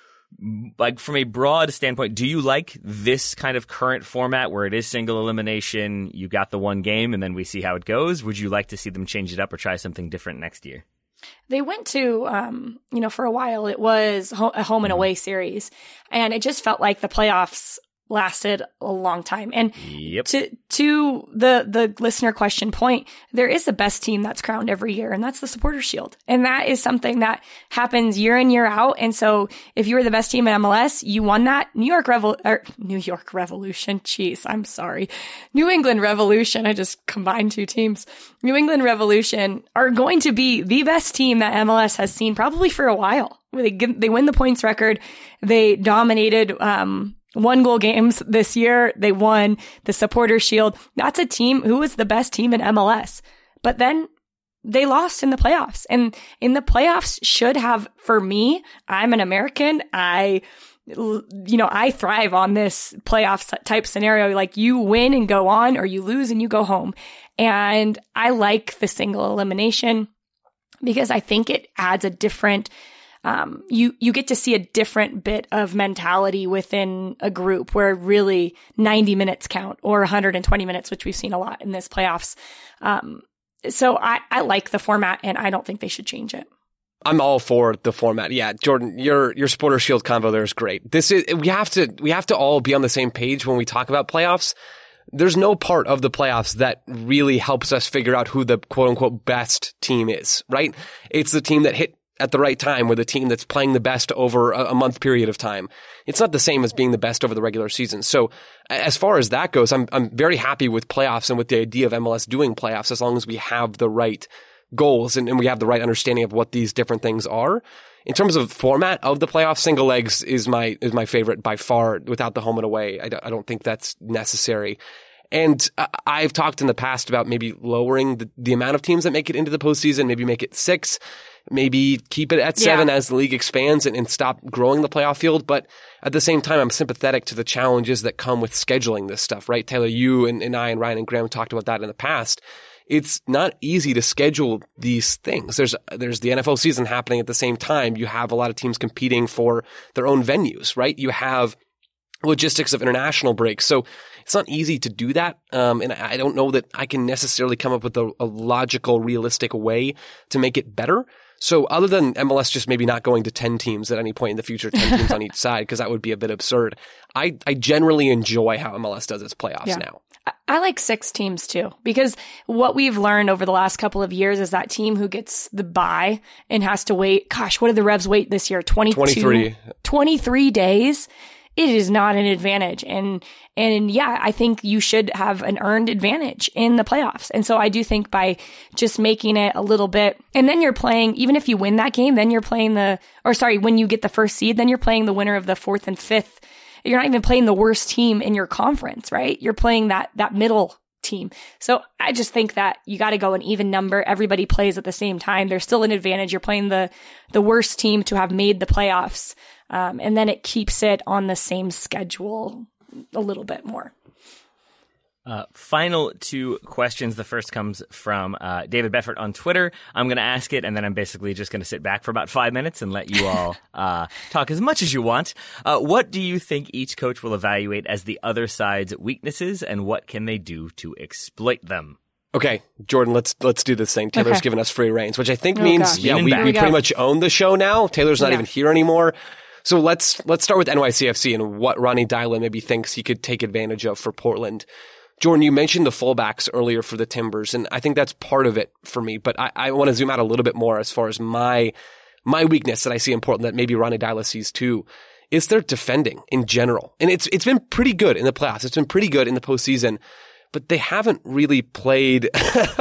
Like from a broad standpoint, do you like this kind of current format where it is single elimination, you got the one game and then we see how it goes? Would you like to see them change it up or try something different next year? They went to, um, you know, for a while it was ho- a home and away series, and it just felt like the playoffs lasted a long time. And yep. to to the the listener question point, there is a best team that's crowned every year, and that's the Supporters Shield. And that is something that happens year in, year out. And so if you were the best team in M L S, you won that. New York Revol- or New York Revolution. Jeez, I'm sorry. New England Revolution. I just combined two teams. New England Revolution are going to be the best team that M L S has seen probably for a while. They they win the points record. They dominated um one goal games this year. They won the Supporters Shield. That's a team who was the best team in M L S. But then they lost in the playoffs. And in the playoffs should have, for me, I'm an American. I, you know, I thrive on this playoff type scenario. Like you win and go on, or you lose and you go home. And I like the single elimination because I think it adds a different Um, you, you get to see a different bit of mentality within a group where really ninety minutes count, or one hundred twenty minutes, which we've seen a lot in this playoffs. Um, so I, I like the format, and I don't think they should change it. I'm all for the format. Yeah, Jordan, your your Supporters Shield convo there is great. This is we have to we have to all be on the same page when we talk about playoffs. There's no part of the playoffs that really helps us figure out who the quote unquote best team is, right? It's the team that hit at the right time, or the team that's playing the best over a, a month period of time. It's not the same as being the best over the regular season. So as far as that goes, I'm I'm very happy with playoffs and with the idea of M L S doing playoffs as long as we have the right goals and, and we have the right understanding of what these different things are. In terms of format of the playoffs, single legs is my is my favorite by far without the home and away. I don't, I don't think that's necessary. And I've talked in the past about maybe lowering the, the amount of teams that make it into the postseason, maybe make it six, maybe keep it at seven yeah. as the league expands and, and stop growing the playoff field. But at the same time, I'm sympathetic to the challenges that come with scheduling this stuff, right? Taylor, you and, and I and Ryan and Graham talked about that in the past. It's not easy to schedule these things. There's there's the N F L season happening at the same time. You have a lot of teams competing for their own venues, right? You have logistics of international breaks. So it's not easy to do that. Um, and I don't know that I can necessarily come up with a, a logical, realistic way to make it better. So other than M L S just maybe not going to ten teams at any point in the future, ten teams on each side, because that would be a bit absurd, I, I generally enjoy how M L S does its playoffs yeah. now. I like six teams too, because what we've learned over the last couple of years is that team who gets the bye and has to wait, gosh, what did the Revs wait this year? twenty-two, twenty-three twenty-three days. It is not an advantage. And, and yeah, I think you should have an earned advantage in the playoffs. And so I do think by just making it a little bit, and then you're playing, even if you win that game, then you're playing the, or sorry, when you get the first seed, then you're playing the winner of the fourth and fifth. You're not even playing the worst team in your conference, right? You're playing that, that middle team. So I just think that you got to go an even number. Everybody plays at the same time. There's still an advantage. You're playing the, the worst team to have made the playoffs. Um, and then it keeps it on the same schedule a little bit more. Uh, final two questions. The first comes from uh, David Bedford on Twitter. I'm going to ask it, and then I'm basically just going to sit back for about five minutes and let you all uh, talk as much as you want. Uh, what do you think each coach will evaluate as the other side's weaknesses, and what can they do to exploit them? Okay, Jordan, let's let's do this thing. Taylor's okay. given us free reins, which I think oh, means gosh. yeah, we, we, we pretty much own the show now. Taylor's not yeah. even here anymore. So let's let's start with N Y C F C and what Ronny Deila maybe thinks he could take advantage of for Portland. Jordan, you mentioned the fullbacks earlier for the Timbers, and I think that's part of it for me. But I, I want to zoom out a little bit more as far as my my weakness that I see in Portland that maybe Ronny Deila sees too. Is their defending in general. And it's it's been pretty good in the playoffs. It's been pretty good in the postseason. But they haven't really played.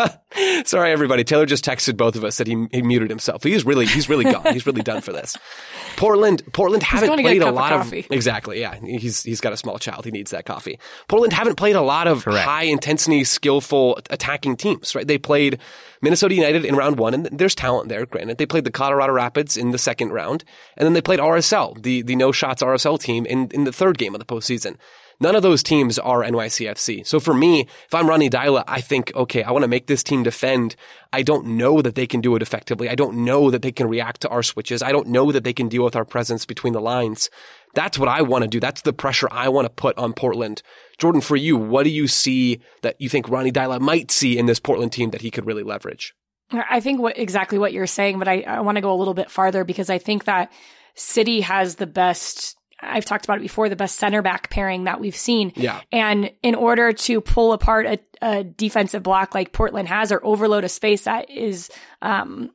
Sorry, everybody. Taylor just texted both of us that he, he muted himself. He's really, he's really gone. He's really done for this. Portland, Portland haven't played a, a lot of, of exactly. Yeah. He's, he's got a small child. He needs that coffee. Portland haven't played a lot of Correct. high intensity, skillful attacking teams, right? They played Minnesota United in round one, and there's talent there, granted. They played the Colorado Rapids in the second round, and then they played R S L, the, the no shots R S L team in, in the third game of the postseason. None of those teams are N Y C F C. So for me, if I'm Ronny Deila, I think, okay, I want to make this team defend. I don't know that they can do it effectively. I don't know that they can react to our switches. I don't know that they can deal with our presence between the lines. That's what I want to do. That's the pressure I want to put on Portland. Jordan, for you, what do you see that you think Ronny Deila might see in this Portland team that he could really leverage? I think what, exactly what you're saying, but I, I want to go a little bit farther because I think that City has the best, I've talked about it before, the best center back pairing that we've seen. Yeah. And in order to pull apart a, a defensive block like Portland has or overload a space that is um,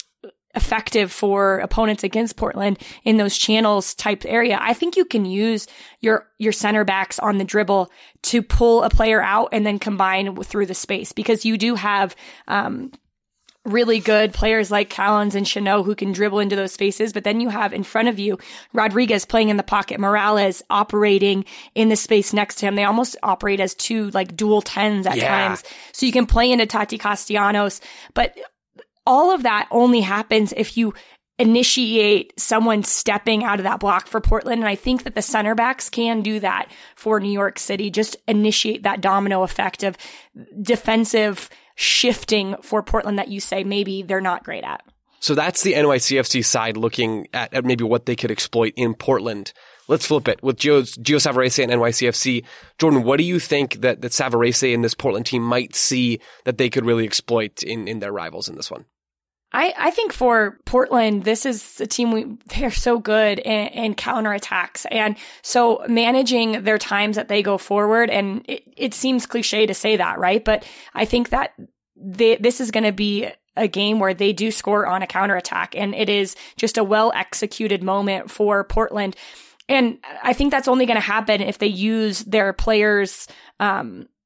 effective for opponents against Portland in those channels type area, I think you can use your your center backs on the dribble to pull a player out and then combine with, through the space, because you do have um, really good players like Callens and Chanot who can dribble into those spaces. But then you have in front of you Rodriguez playing in the pocket, Morales operating in the space next to him. They almost operate as two like dual tens at yeah. times. So you can play into Tati Castellanos. But all of that only happens if you initiate someone stepping out of that block for Portland. And I think that the center backs can do that for New York City. Just initiate that domino effect of defensive shifting for Portland that you say maybe they're not great at. So that's the N Y C F C side looking at, at maybe what they could exploit in Portland. Let's flip it with Gio, Gio Savarese and N Y C F C. Jordan, what do you think that, that Savarese and this Portland team might see that they could really exploit in, in their rivals in this one? I, I think for Portland, this is a team, we, they're so good in, in counterattacks. And so managing their times that they go forward, and it, it seems cliche to say that, right? But I think that they, this is going to be a game where they do score on a counterattack, and it is just a well-executed moment for Portland. And I think that's only going to happen if they use their players' um,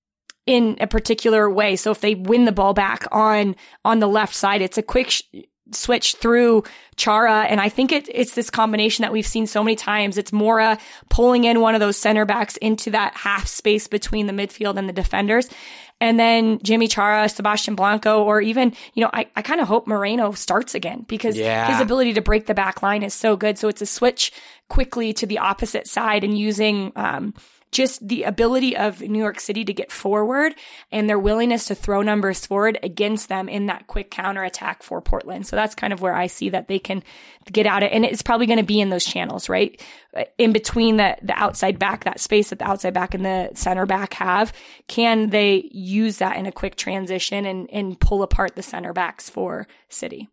in a particular way. So if they win the ball back on on the left side, it's a quick sh- switch through Chara. And I think it, it's this combination that we've seen so many times. It's Mora pulling in one of those center backs into that half space between the midfield and the defenders. And then Jimmy Chara, Sebastian Blanco, or even, you know, I, I kind of hope Moreno starts again because yeah. his ability to break the back line is so good. So it's a switch quickly to the opposite side and using, um, just the ability of New York City to get forward and their willingness to throw numbers forward against them in that quick counterattack for Portland. So that's kind of where I see that they can get out it. And it's probably going to be in those channels, right? In between the, the outside back, that space that the outside back and the center back have. Can they use that in a quick transition and, and pull apart the center backs for City?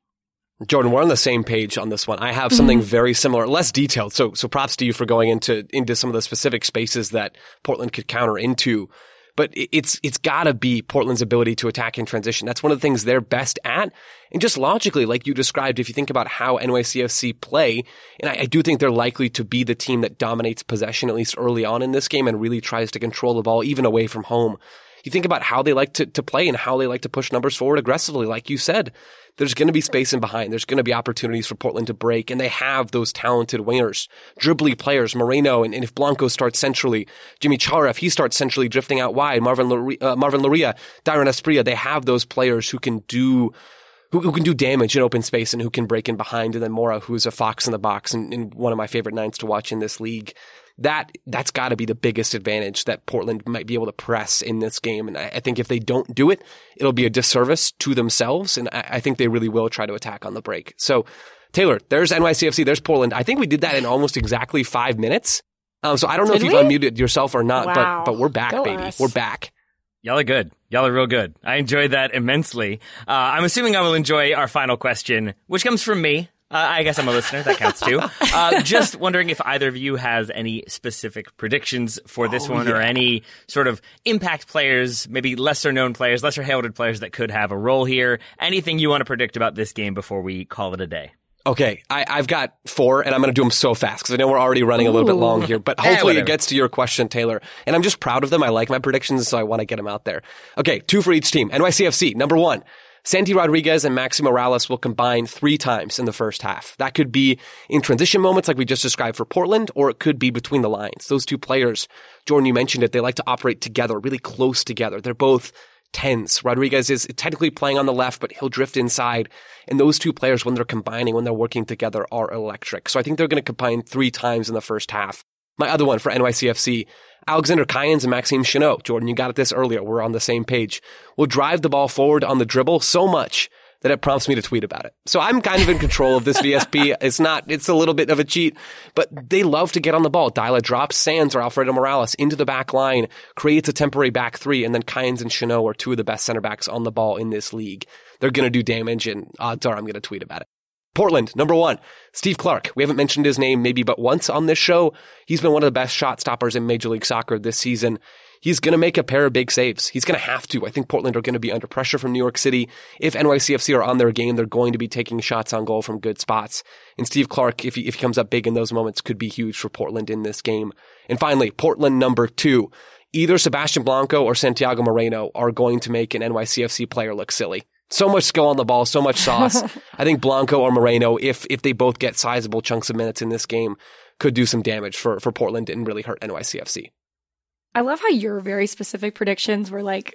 Jordan, we're on the same page on this one. I have something mm-hmm. very similar, less detailed. So, so props to you for going into, into some of the specific spaces that Portland could counter into. But it's, it's gotta be Portland's ability to attack in transition. That's one of the things they're best at. And just logically, like you described, if you think about how N Y C F C play, and I, I do think they're likely to be the team that dominates possession, at least early on in this game, and really tries to control the ball, even away from home. You think about how they like to, to play and how they like to push numbers forward aggressively. Like you said, there's going to be space in behind. There's going to be opportunities for Portland to break, and they have those talented wingers, dribbly players, Moreno, and, and if Blanco starts centrally, Jimmy Chara, if he starts centrally drifting out wide, Marvin Loria, uh, Marvin Loria, Dairon Asprilla, they have those players who can do who, who can do damage in open space and who can break in behind, and then Mora, who's a fox in the box and, and one of my favorite nines to watch in this league. That, that's got to be the biggest advantage that Portland might be able to press in this game. And I, I think if they don't do it, it'll be a disservice to themselves. And I, I think they really will try to attack on the break. So, Taylor, there's N Y C F C, there's Portland. I think we did that in almost exactly five minutes. Um, so I don't know did if we? you've unmuted yourself or not, wow. but, but we're back, Go baby. us. We're back. Y'all are good. Y'all are real good. I enjoyed that immensely. Uh, I'm assuming I will enjoy our final question, which comes from me. Uh, I guess I'm a listener. That counts too. Uh, just wondering if either of you has any specific predictions for this oh, one yeah. or any sort of impact players, maybe lesser known players, lesser heralded players that could have a role here. Anything you want to predict about this game before we call it a day? Okay, I, I've got four, and I'm going to do them so fast because I know we're already running a little Ooh. bit long here, but Eh, hopefully whatever. it gets to your question, Taylor. And I'm just proud of them. I like my predictions, so I want to get them out there. Okay, two for each team. N Y C F C, number one. Santi Rodriguez and Maxi Morales will combine three times in the first half. That could be in transition moments like we just described for Portland, or it could be between the lines. Those two players, Jordan, you mentioned it, they like to operate together, really close together. They're both tens. Rodriguez is technically playing on the left, but he'll drift inside. And those two players, when they're combining, when they're working together, are electric. So I think they're going to combine three times in the first half. My other one for N Y C F C, Alexander Cayens and Maxime Chanot. Jordan, you got at this earlier. We're on the same page. Will drive the ball forward on the dribble so much that it prompts me to tweet about it. So I'm kind of in control of this V S P. It's not, it's a little bit of a cheat, but they love to get on the ball. Dyla drops Sands or Alfredo Morales into the back line, creates a temporary back three, and then Cayens and Chanot are two of the best center backs on the ball in this league. They're going to do damage, and odds are I'm going to tweet about it. Portland, number one, Steve Clark. We haven't mentioned his name maybe but once on this show. He's been one of the best shot stoppers in Major League Soccer this season. He's going to make a pair of big saves. He's going to have to. I think Portland are going to be under pressure from New York City. If N Y C F C are on their game, they're going to be taking shots on goal from good spots. And Steve Clark, if he, if he comes up big in those moments, could be huge for Portland in this game. And finally, Portland number two. Either Sebastian Blanco or Santiago Moreno are going to make an N Y C F C player look silly. So much skill on the ball, so much sauce. I think Blanco or Moreno, if if they both get sizable chunks of minutes in this game, could do some damage for, for Portland and really hurt N Y C F C. I love how your very specific predictions were like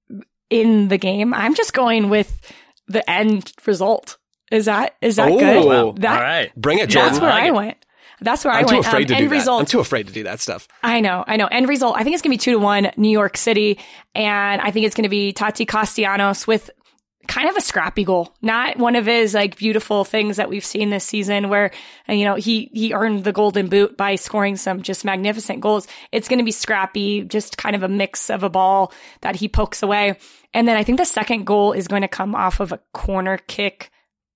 in the game. I'm just going with the end result. Is that is that oh, good? Wow. That, All right. Bring it, Jordan. That's where I like I it. went. That's where I'm I too went. afraid Um, to end do that. result. I'm too afraid to do that stuff. I know, I know. End result, I think it's going to be two to one New York City. And I think it's going to be Tati Castellanos with kind of a scrappy goal. Not one of his like beautiful things that we've seen this season where, you know, he, he earned the golden boot by scoring some just magnificent goals. It's going to be scrappy, just kind of a mix of a ball that he pokes away. And then I think the second goal is going to come off of a corner kick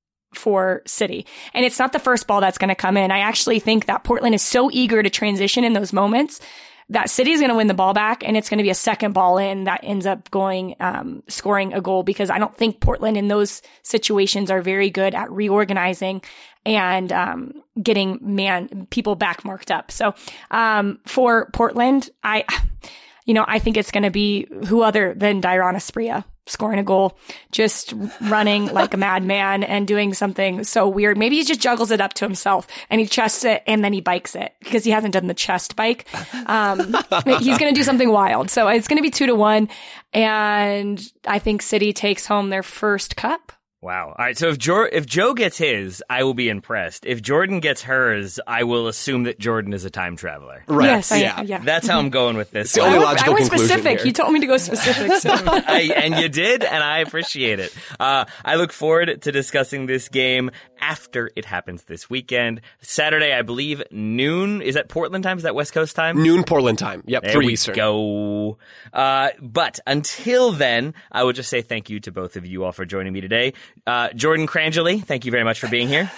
for City. And it's not the first ball that's going to come in. I actually think that Portland is so eager to transition in those moments that City is going to win the ball back, and it's going to be a second ball in that ends up going, um, scoring a goal, because I don't think Portland in those situations are very good at reorganizing and, um, getting man, people back marked up. So, um, for Portland, I, you know, I think it's going to be who other than Dairon Asprilla scoring a goal, just running like a madman and doing something so weird. Maybe he just juggles it up to himself and he chests it and then he bikes it because he hasn't done the chest bike. Um, he's going to do something wild. So it's going to be two to one. And I think City takes home their first cup. Wow. All right. So if jo- if Joe gets his, I will be impressed. If Jordan gets hers, I will assume that Jordan is a time traveler. Right. Yes, I, yeah. yeah. That's how I'm going with this. It's the only I, logical I went conclusion specific. here. You told me to go specific. So. I, and you did, and I appreciate it. Uh, I look forward to discussing this game after it happens this weekend. Saturday, I believe, noon. Is that Portland time? Is that West Coast time? Noon Portland time. Yep, there three we Eastern. go. Uh, but until then, I would just say thank you to both of you all for joining me today. Uh, Jordan Crangeli, thank you very much for being here.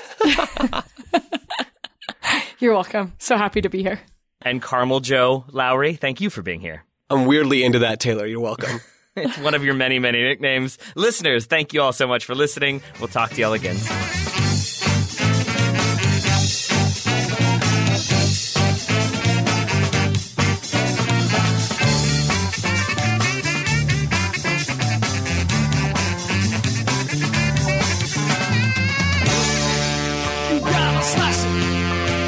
You're welcome. So happy to be here. And Carmel Joe Lowry, thank you for being here. I'm weirdly into that, Taylor. You're welcome. It's one of your many, many nicknames. Listeners, thank you all so much for listening. We'll talk to y'all again soon. Slash it.